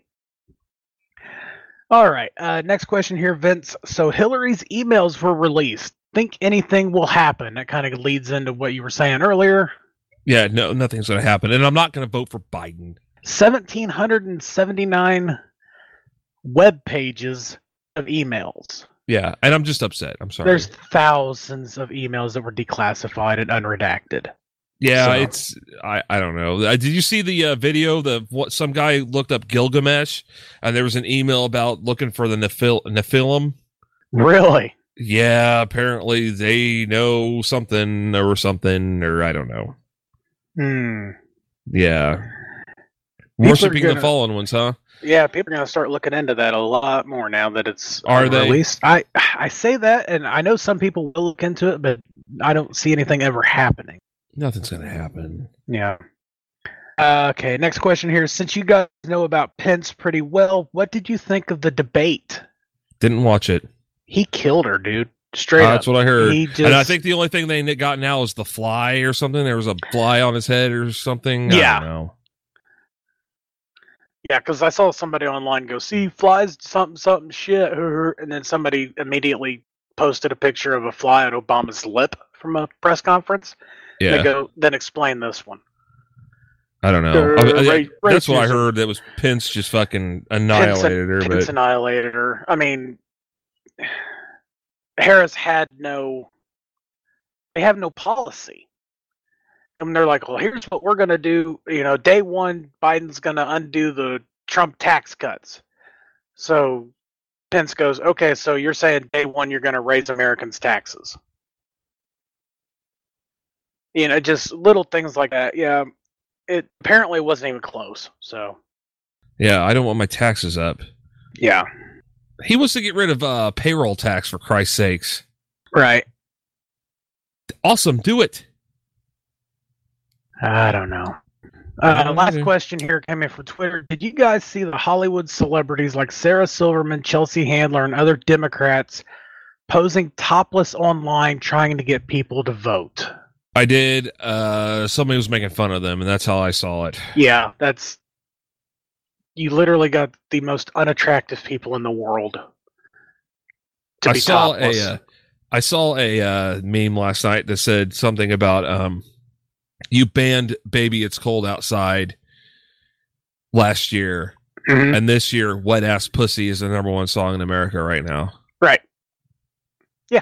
All right, uh, next question here, Vince. So Hillary's emails were released. Think anything will happen? That kind of leads into what you were saying earlier. Yeah, no, nothing's going to happen. And I'm not going to vote for Biden. one thousand seven hundred seventy-nine web pages of emails. Yeah, and I'm just upset. I'm sorry. There's thousands of emails that were declassified and unredacted. Yeah, So- it's I, I don't know. Uh, did you see the uh, video? The what some guy looked up Gilgamesh, and there was an email about looking for the Nephil- Nephilim. Really? Yeah, apparently they know something or something, or I don't know. Hmm. Yeah, People worshiping are the gonna- fallen ones, huh? Yeah, people are going to start looking into that a lot more now that it's Are they? released. I I say that, and I know some people will look into it, but I don't see anything ever happening. Nothing's gonna happen. Yeah. Uh, okay, next question here. Since you guys know about Pence pretty well, what did you think of the debate? Didn't watch it. He killed her, dude. Straight Uh, up. that's what I heard. He just, And I think the only thing they got now is the fly or something. There was a fly on his head or something. Yeah. I don't know. yeah, because I saw somebody online go, see, flies, something, something, shit, and then somebody immediately posted a picture of a fly on Obama's lip from a press conference. Yeah. They go, then explain this one. I don't know. Uh, I mean, right- that's what I racism. heard. That was Pence just fucking annihilated her. Pence But annihilated her. I mean, Harris had no. They have no policy, and they're like, "Well, here's what we're gonna do." You know, day one, Biden's gonna undo the Trump tax cuts. So Pence goes, "Okay, so you're saying day one you're gonna raise Americans' taxes?" You know, just little things like that. Yeah, it apparently wasn't even close. So yeah, I don't want my taxes up. yeah, He wants to get rid of uh, payroll tax, for Christ's sakes. right. Awesome, do it. I don't know. I Uh, don't last either. question here came in from Twitter. Did you guys see the Hollywood celebrities like Sarah Silverman, Chelsea Handler, and other Democrats posing topless online trying to get people to vote? I did. Uh, somebody was making fun of them, and that's how I saw it. Yeah, that's... You literally got the most unattractive people in the world to I be saw topless. a. Uh, I saw a uh, meme last night that said something about um, you banned "Baby It's Cold Outside" last year, Mhm. and this year "Wet Ass Pussy" is the number one song in America right now. Right. Yeah.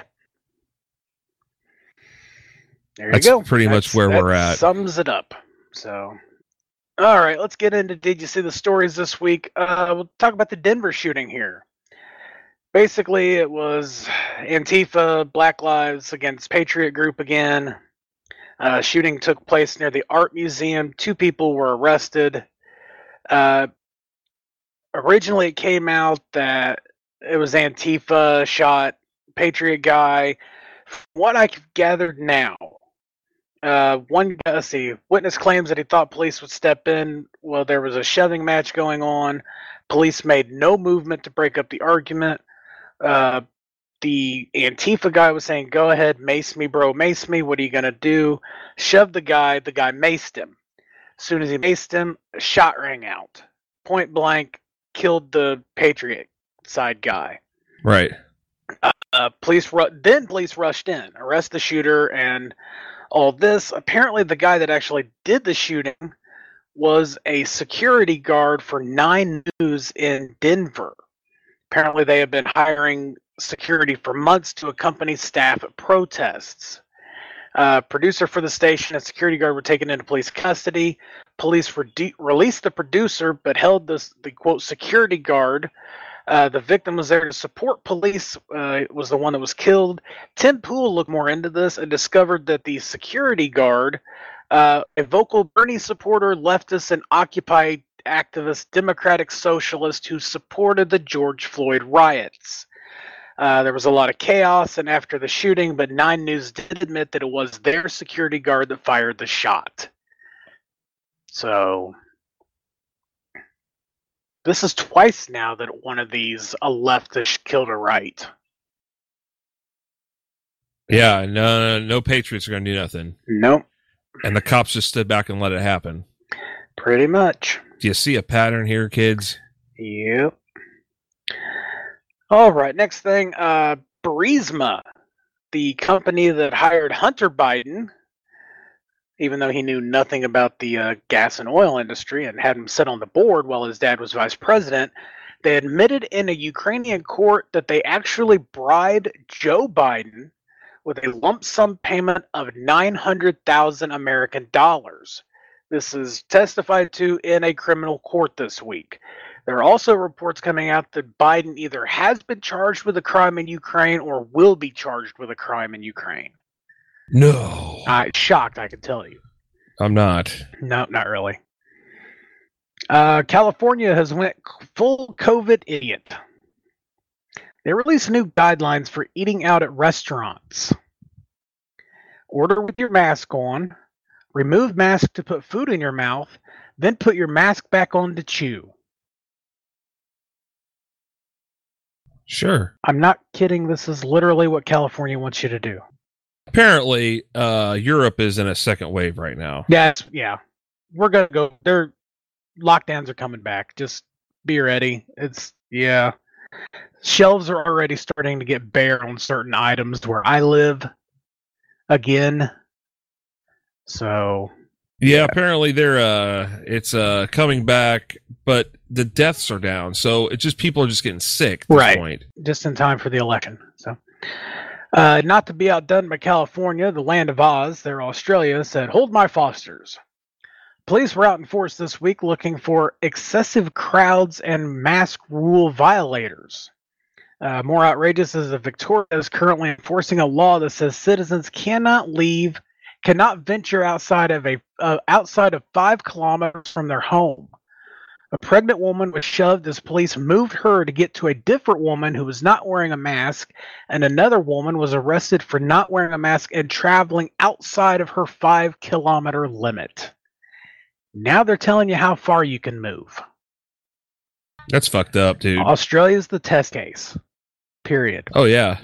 There That's you go. pretty much where that we're at. Sums it up. So, all right, let's get into Did You See the Stories this week? Uh, we'll talk about the Denver shooting here. Basically, it was Antifa, Black Lives Against Patriot Group again. Uh, shooting took place near the art museum. Two people were arrested. Uh, originally, it came out that it was Antifa shot Patriot guy. From what I gathered now, uh, one guy, let's see, witness claims that he thought police would step in. Well, there was a shoving match going on. Police made no movement to break up the argument. Uh, the Antifa guy was saying, "Go ahead, mace me, bro, mace me. What are you gonna do?" Shoved the guy. The guy maced him. As soon as he maced him, a shot rang out, point blank, killed the Patriot side guy. Right. Uh, police ru- then police rushed in, arrest the shooter, and all this. Apparently, the guy that actually did the shooting was a security guard for Nine News in Denver. Apparently, they have been hiring security for months to accompany staff at protests. Uh, producer for the station and security guard were taken into police custody. Police re- released the producer, but held this, the quote security guard. Uh, the victim was there to support police. Uh, was the one that was killed. Tim Pool looked more into this and discovered that the security guard, uh, a vocal Bernie supporter, leftist, and Occupy activist, Democratic socialist who supported the George Floyd riots. Uh, there was a lot of chaos, and after the shooting, but Nine News did admit that it was their security guard that fired the shot. So, this is twice now that one of these, a leftist, killed a right. Yeah, no, no, no patriots are going to do nothing. Nope. And the cops just stood back and let it happen. Pretty much. Do you see a pattern here, kids? Yep. All right, next thing, uh, Burisma, the company that hired Hunter Biden, even though he knew nothing about the uh, gas and oil industry and had him sit on the board while his dad was vice president, they admitted in a Ukrainian court that they actually bribed Joe Biden with a lump sum payment of nine hundred thousand American dollars. This is testified to in a criminal court this week. There are also reports coming out that Biden either has been charged with a crime in Ukraine or will be charged with a crime in Ukraine. No. I'm shocked, I can tell you. I'm not. No, not really. Uh, California has went full COVID idiot. They released new guidelines for eating out at restaurants. Order with your mask on. Remove mask to put food in your mouth. Then put your mask back on to chew. Sure. I'm not kidding. This is literally what California wants you to do. Apparently, uh, Europe is in a second wave right now. Yes, yeah. We're going to go. Their lockdowns are coming back. Just be ready. It's, yeah. Shelves are already starting to get bare on certain items where I live again. So. Yeah, yeah. Apparently they're, uh, it's uh, coming back, but the deaths are down. So it's just people are just getting sick at this right. point. Just in time for the election. So. Uh, not to be outdone by California, the land of Oz, there Australia, said, hold my Fosters. Police were out in force this week looking for excessive crowds and mask rule violators. Uh, more outrageous is that Victoria is currently enforcing a law that says citizens cannot leave, cannot venture outside of a uh, outside of five kilometers from their home. A pregnant woman was shoved as police moved her to get to a different woman who was not wearing a mask, and another woman was arrested for not wearing a mask and traveling outside of her five kilometer limit. Now they're telling you how far you can move. That's fucked up, dude. Australia's the test case. Period. Oh, yeah.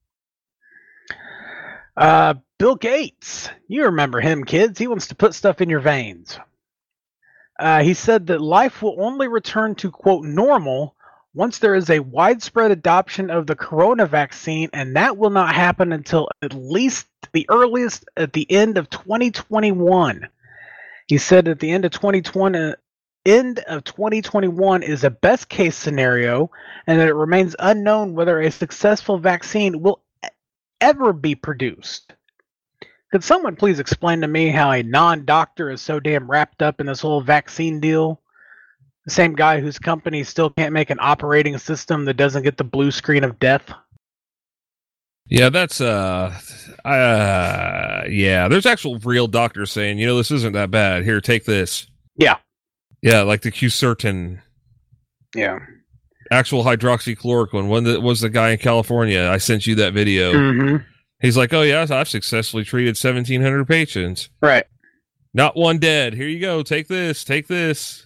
Uh, Bill Gates. You remember him, kids. He wants to put stuff in your veins. Uh, he said that life will only return to, quote, normal once there is a widespread adoption of the corona vaccine, and that will not happen until at least the earliest at the end of twenty twenty-one. He said at the end of twenty twenty, end of twenty twenty-one is a best case scenario, and that it remains unknown whether a successful vaccine will ever be produced. Could someone please explain to me how a non-doctor is so damn wrapped up in this whole vaccine deal? The same guy whose company still can't make an operating system that doesn't get the blue screen of death? Yeah, that's, uh, uh, yeah, there's actual real doctors saying, you know, this isn't that bad. Here, take this. Yeah. Yeah, like the Q-Certain. Yeah. Actual hydroxychloroquine. When the, was the guy in California? I sent you that video. Mm-hmm. He's like, oh, yeah, I've successfully treated seventeen hundred patients. Right. Not one dead. Here you go. Take this. Take this.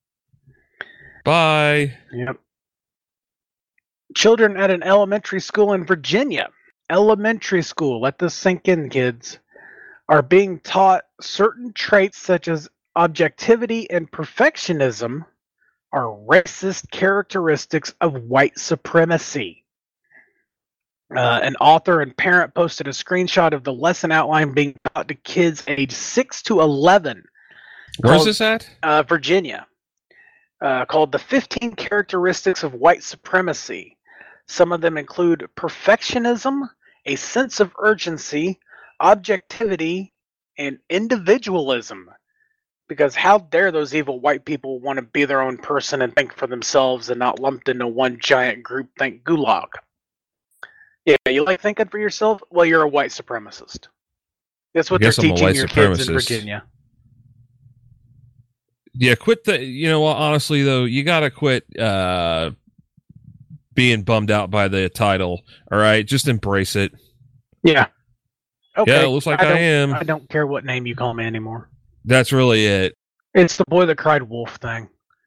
Bye. Yep. Children at an elementary school in Virginia, elementary school, let this sink in, kids, are being taught certain traits such as objectivity and perfectionism are racist characteristics of white supremacy. Uh, an author and parent posted a screenshot of the lesson outline being taught to kids aged six to eleven. Where's called, this at? Uh, Virginia. Uh, called The fifteen Characteristics of White Supremacy. Some of them include perfectionism, a sense of urgency, objectivity, and individualism. Because how dare those evil white people want to be their own person and think for themselves and not lumped into one giant groupthink gulag? Yeah, you like thinking for yourself? Well, you're a white supremacist. That's what they're teaching your kids in Virginia. Yeah, quit the. You know what? Honestly, though, you gotta quit uh, being bummed out by the title. All right, just embrace it. Yeah. Okay. Yeah, it looks like I, I am. I don't care what name you call me anymore. That's really it. It's the boy that cried wolf thing.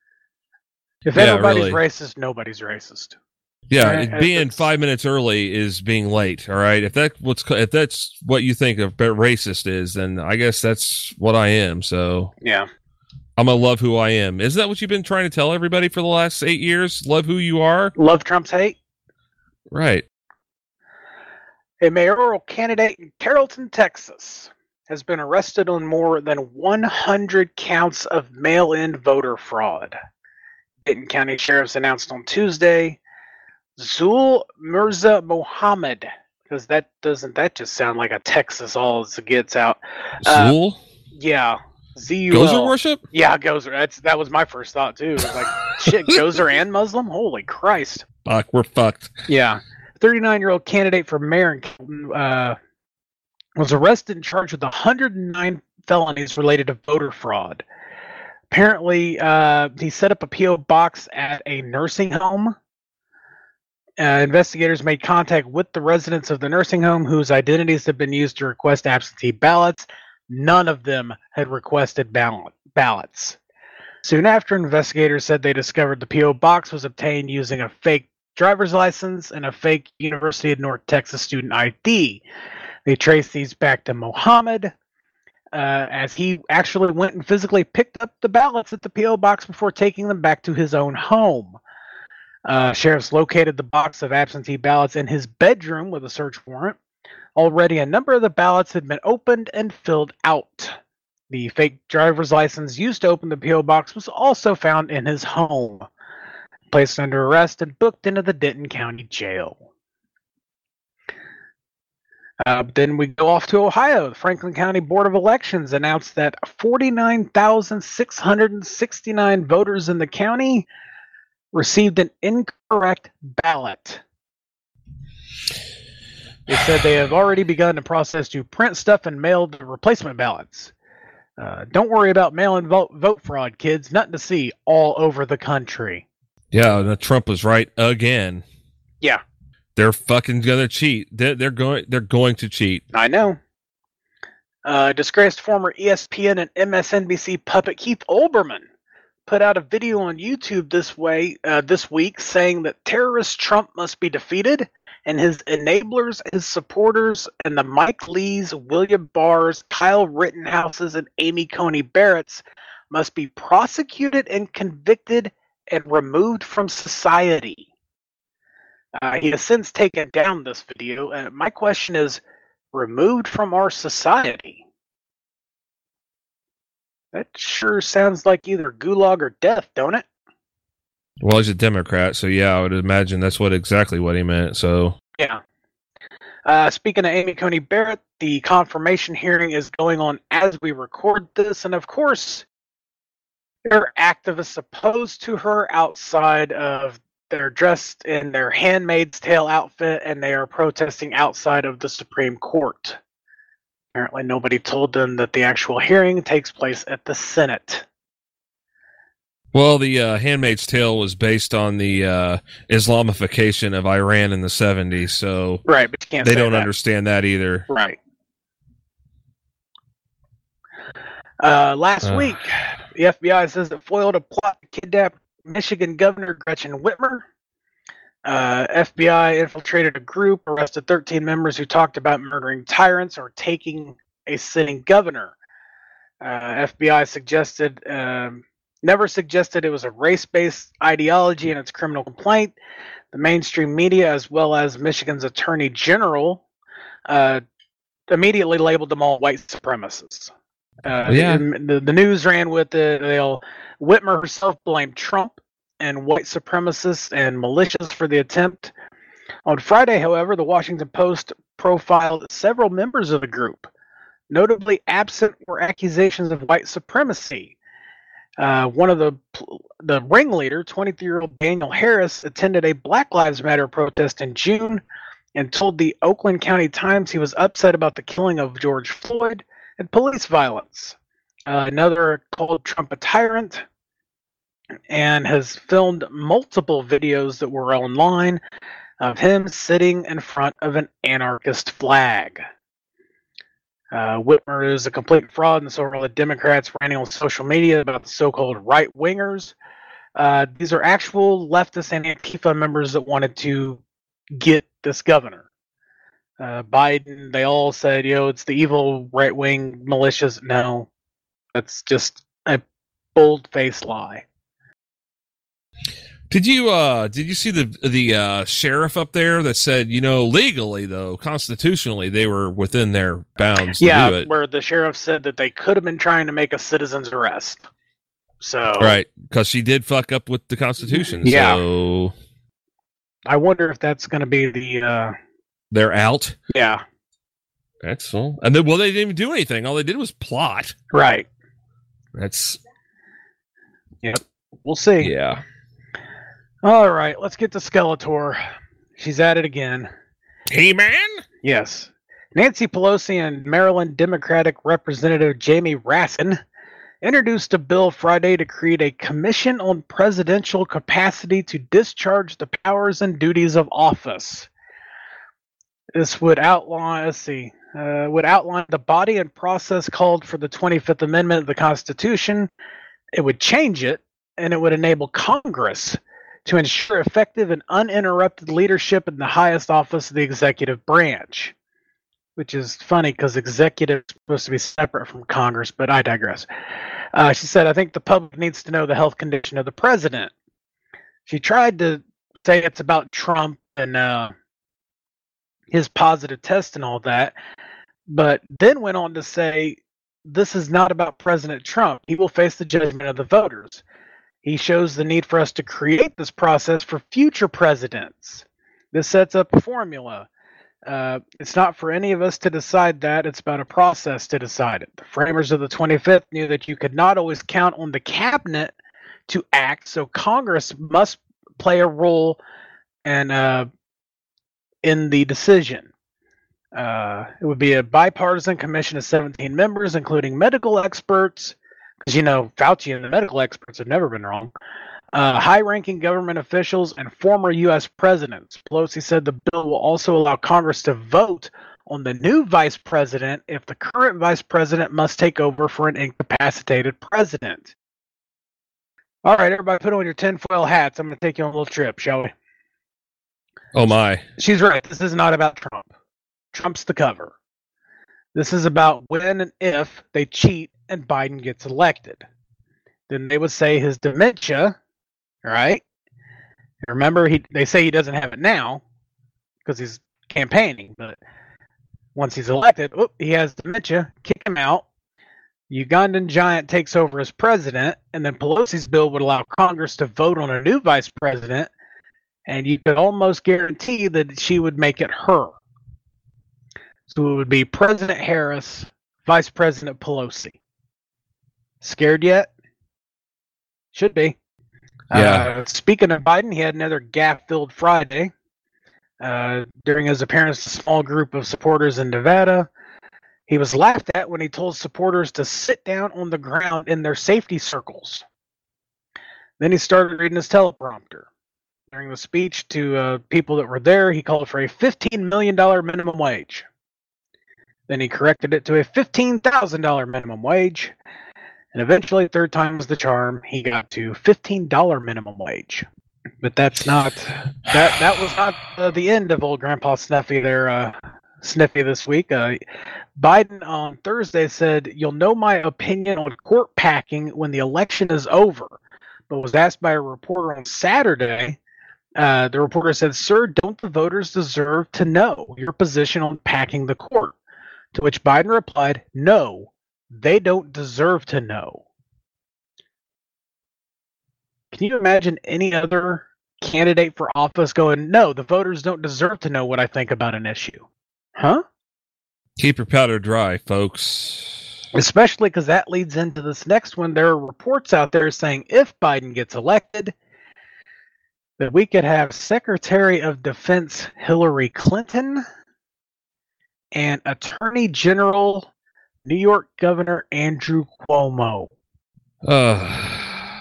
If yeah, everybody's really. racist, nobody's racist. Yeah, Right? it, being It's- five minutes early is being late. All right, if that what's if that's what you think of racist is, then I guess that's what I am. So Yeah. I'm gonna love who I am. Isn't that what you've been trying to tell everybody for the last eight years? Love who you are. Love Trump's hate. Right. A mayoral candidate in Carrollton, Texas, has been arrested on more than one hundred counts of mail-in voter fraud. Denton County Sheriff's announced on Tuesday, Zul Mirza Mohammed, because that doesn't that just sound like a Texas all as it gets out. Uh, Zool? Yeah, Z U L. Gozer worship? Yeah, Gozer. That's that was my first thought too. It was like, shit, Gozer and Muslim? Holy Christ! Fuck, we're fucked. Yeah, thirty-nine-year-old candidate for mayor in Carrollton, uh, was arrested and charged with one hundred nine felonies related to voter fraud. Apparently, uh, he set up a P O box at a nursing home. Uh, investigators made contact with the residents of the nursing home whose identities had been used to request absentee ballots. None of them had requested ballot- ballots. Soon after, investigators said they discovered the P O box was obtained using a fake driver's license and a fake University of North Texas student I D. They traced these back to Mohammed, uh, as he actually went and physically picked up the ballots at the P O box before taking them back to his own home. Uh, sheriffs located the box of absentee ballots in his bedroom with a search warrant. Already, a number of the ballots had been opened and filled out. The fake driver's license used to open the P O box was also found in his home. Placed under arrest and booked into the Denton County Jail. Uh, then we go off to Ohio. The Franklin County Board of Elections announced that forty-nine thousand six hundred sixty-nine voters in the county received an incorrect ballot. They said they have already begun the process to print stuff and mail the replacement ballots. Uh, don't worry about mail-in vote, vote fraud, kids. Nothing to see all over the country. Yeah, and Trump was right again. Yeah. They're fucking gonna cheat. They're, they're going. They're going to cheat. I know. Uh, disgraced former E S P N and M S N B C puppet Keith Olbermann put out a video on YouTube this way uh, this week saying that terrorist Trump must be defeated, and his enablers, his supporters, and the Mike Lees, William Barrs, Kyle Rittenhouses, and Amy Coney Barrett's must be prosecuted and convicted and removed from society. Uh, he has since taken down this video. Uh, my question is, removed from our society? That sure sounds like either gulag or death, don't it? Well, he's a Democrat, so yeah, I would imagine that's what exactly what he meant. So yeah. Uh, speaking of Amy Coney Barrett, the confirmation hearing is going on as we record this, and of course, there are activists opposed to her outside of. They're dressed in their Handmaid's Tale outfit, and they are protesting outside of the Supreme Court. Apparently, nobody told them that the actual hearing takes place at the Senate. Well, the uh, Handmaid's Tale was based on the uh, Islamification of Iran in the seventies, so right, but you can't they say don't that. understand that either. Right. Uh, last Uh. week, the F B I says it foiled a plot to kidnap Michigan Governor Gretchen Whitmer. Uh, F B I infiltrated a group, arrested thirteen members who talked about murdering tyrants or taking a sitting governor. Uh, F B I suggested, um, never suggested it was a race-based ideology in its criminal complaint. the mainstream media, as well as Michigan's Attorney General, uh, immediately labeled them all white supremacists. Uh, yeah. the, the, the news ran with it. They'll Whitmer herself blamed Trump and white supremacists and militias for the attempt. On Friday, however, the Washington Post profiled several members of the group. Notably absent were accusations of white supremacy. Uh, one of the the ringleader, twenty-three-year-old Daniel Harris, attended a Black Lives Matter protest in June and told the Oakland County Times he was upset about the killing of George Floyd and police violence. Uh, another called Trump a tyrant and has filmed multiple videos that were online of him sitting in front of an anarchist flag. Uh, Whitmer is a complete fraud, and so are all the Democrats ranting on social media about the so-called right-wingers. Uh, these are actual leftist and Antifa members that wanted to get this governor. Uh, Biden, they all said, yo, it's the evil right-wing militias. No, that's just a bold-faced lie. Did you uh did you see the the uh, sheriff up there that said, you know, legally though, constitutionally, they were within their bounds to yeah, do it? Where the sheriff said that they could have been trying to make a citizen's arrest. So right, because she did fuck up with the Constitution. Yeah. So I wonder if that's going to be the. Uh, they're out. Yeah. That's all. And then, well, they didn't even do anything. All they did was plot. Right. That's. Yep. We'll see. Yeah. All right, let's get to Skeletor. She's at it again. Hey, man? Yes. Nancy Pelosi and Maryland Democratic Representative Jamie Raskin introduced a bill Friday to create a commission on presidential capacity to discharge the powers and duties of office. This would outline, let's see, uh, would outline the body and process called for the twenty-fifth Amendment of the Constitution. It would change it, and it would enable Congress to ensure effective and uninterrupted leadership in the highest office of the executive branch. Which is funny because executive is supposed to be separate from Congress, but I digress. Uh, she said, I think the public needs to know the health condition of the president. She tried to say it's about Trump and uh, his positive test and all that, but then went on to say, this is not about President Trump. He will face the judgment of the voters. He shows the need for us to create this process for future presidents. This sets up a formula. Uh, it's not for any of us to decide that. It's about a process to decide it. The framers of the twenty-fifth knew that you could not always count on the cabinet to act, so Congress must play a role and uh, in the decision. Uh, it would be a bipartisan commission of seventeen members, including medical experts, because, you know, Fauci and the medical experts have never been wrong. Uh, high-ranking government officials and former U S presidents. Pelosi said the bill will also allow Congress to vote on the new vice president if the current vice president must take over for an incapacitated president. All right, everybody put on your tinfoil hats. I'm going to take you on a little trip, shall we? Oh, my. She's right. This is not about Trump. Trump's the cover. This is about when and if they cheat and Biden gets elected. Then they would say his dementia, right? Remember, he they say he doesn't have it now because he's campaigning, but once he's elected, oh, he has dementia, kick him out. Ugandan giant takes over as president, and then Pelosi's bill would allow Congress to vote on a new vice president, and you could almost guarantee that she would make it her. So it would be President Harris, Vice President Pelosi. Scared yet? Should be. Yeah. Uh, speaking of Biden, he had another gaffe-filled Friday. Uh, during his appearance to a small group of supporters in Nevada, he was laughed at when he told supporters to sit down on the ground in their safety circles. Then he started reading his teleprompter. During the speech to uh, people that were there, he called for a fifteen million dollars minimum wage. Then he corrected it to a fifteen thousand dollars minimum wage. And eventually, third time was the charm, he got to fifteen dollars minimum wage. But that's not, that that was not uh, the end of old Grandpa Snuffy there, uh, Sniffy this week. Uh, Biden on Thursday said, you'll know my opinion on court packing when the election is over. But was asked by a reporter on Saturday Uh, the reporter said, "Sir, don't the voters deserve to know your position on packing the court?" To which Biden replied, "No, they don't deserve to know." Can you imagine any other candidate for office going, "No, the voters don't deserve to know what I think about an issue"? Huh? Keep your powder dry, folks. Especially because that leads into this next one. There are reports out there saying if Biden gets elected, that we could have Secretary of Defense Hillary Clinton and Attorney General New York Governor Andrew Cuomo. Uh,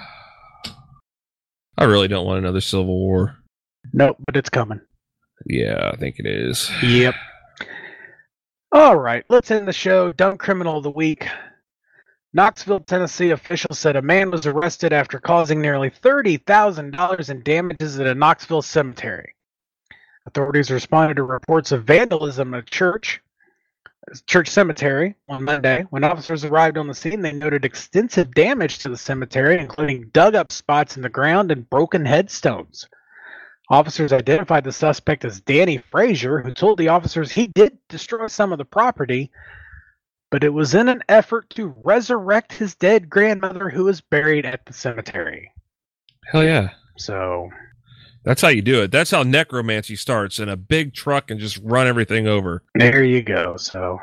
I really don't want another civil war. Nope, but it's coming. Yeah, I think it is. Yep. All right, let's end the show. Dumb Criminal of the Week. Knoxville, Tennessee officials said a man was arrested after causing nearly thirty thousand dollars in damages at a Knoxville cemetery. Authorities responded to reports of vandalism at a church, a church cemetery on Monday. When officers arrived on the scene, they noted extensive damage to the cemetery, including dug-up spots in the ground and broken headstones. Officers identified the suspect as Danny Frazier, who told the officers he did destroy some of the property, but it was in an effort to resurrect his dead grandmother who was buried at the cemetery. Hell yeah. So that's how you do it. That's how necromancy starts, in a big truck and just run everything over. There you go. So,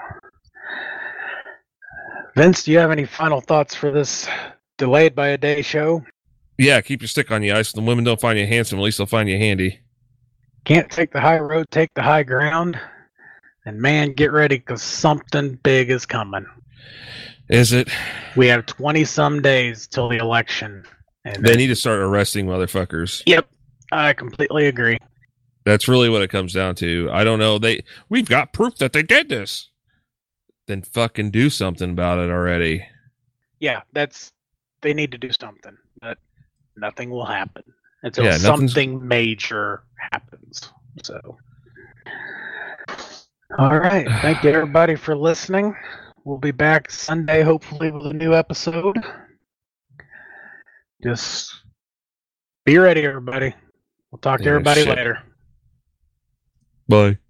Vince, do you have any final thoughts for this delayed by a day show? Yeah, keep your stick on the ice. The women don't find you handsome, at least they'll find you handy. Can't take the high road, take the high ground. And man, get ready, because something big is coming. Is it? We have twenty-some days till the election. And they need to start arresting motherfuckers. Yep, I completely agree. That's really what it comes down to. I don't know. They We've got proof that they did this. Then fucking do something about it already. Yeah, that's... They need to do something. But nothing will happen until yeah, something major happens. So... All right. Thank you, everybody, for listening. We'll be back Sunday, hopefully, with a new episode. Just be ready, everybody. We'll talk to Yeah, everybody shit. later. Bye.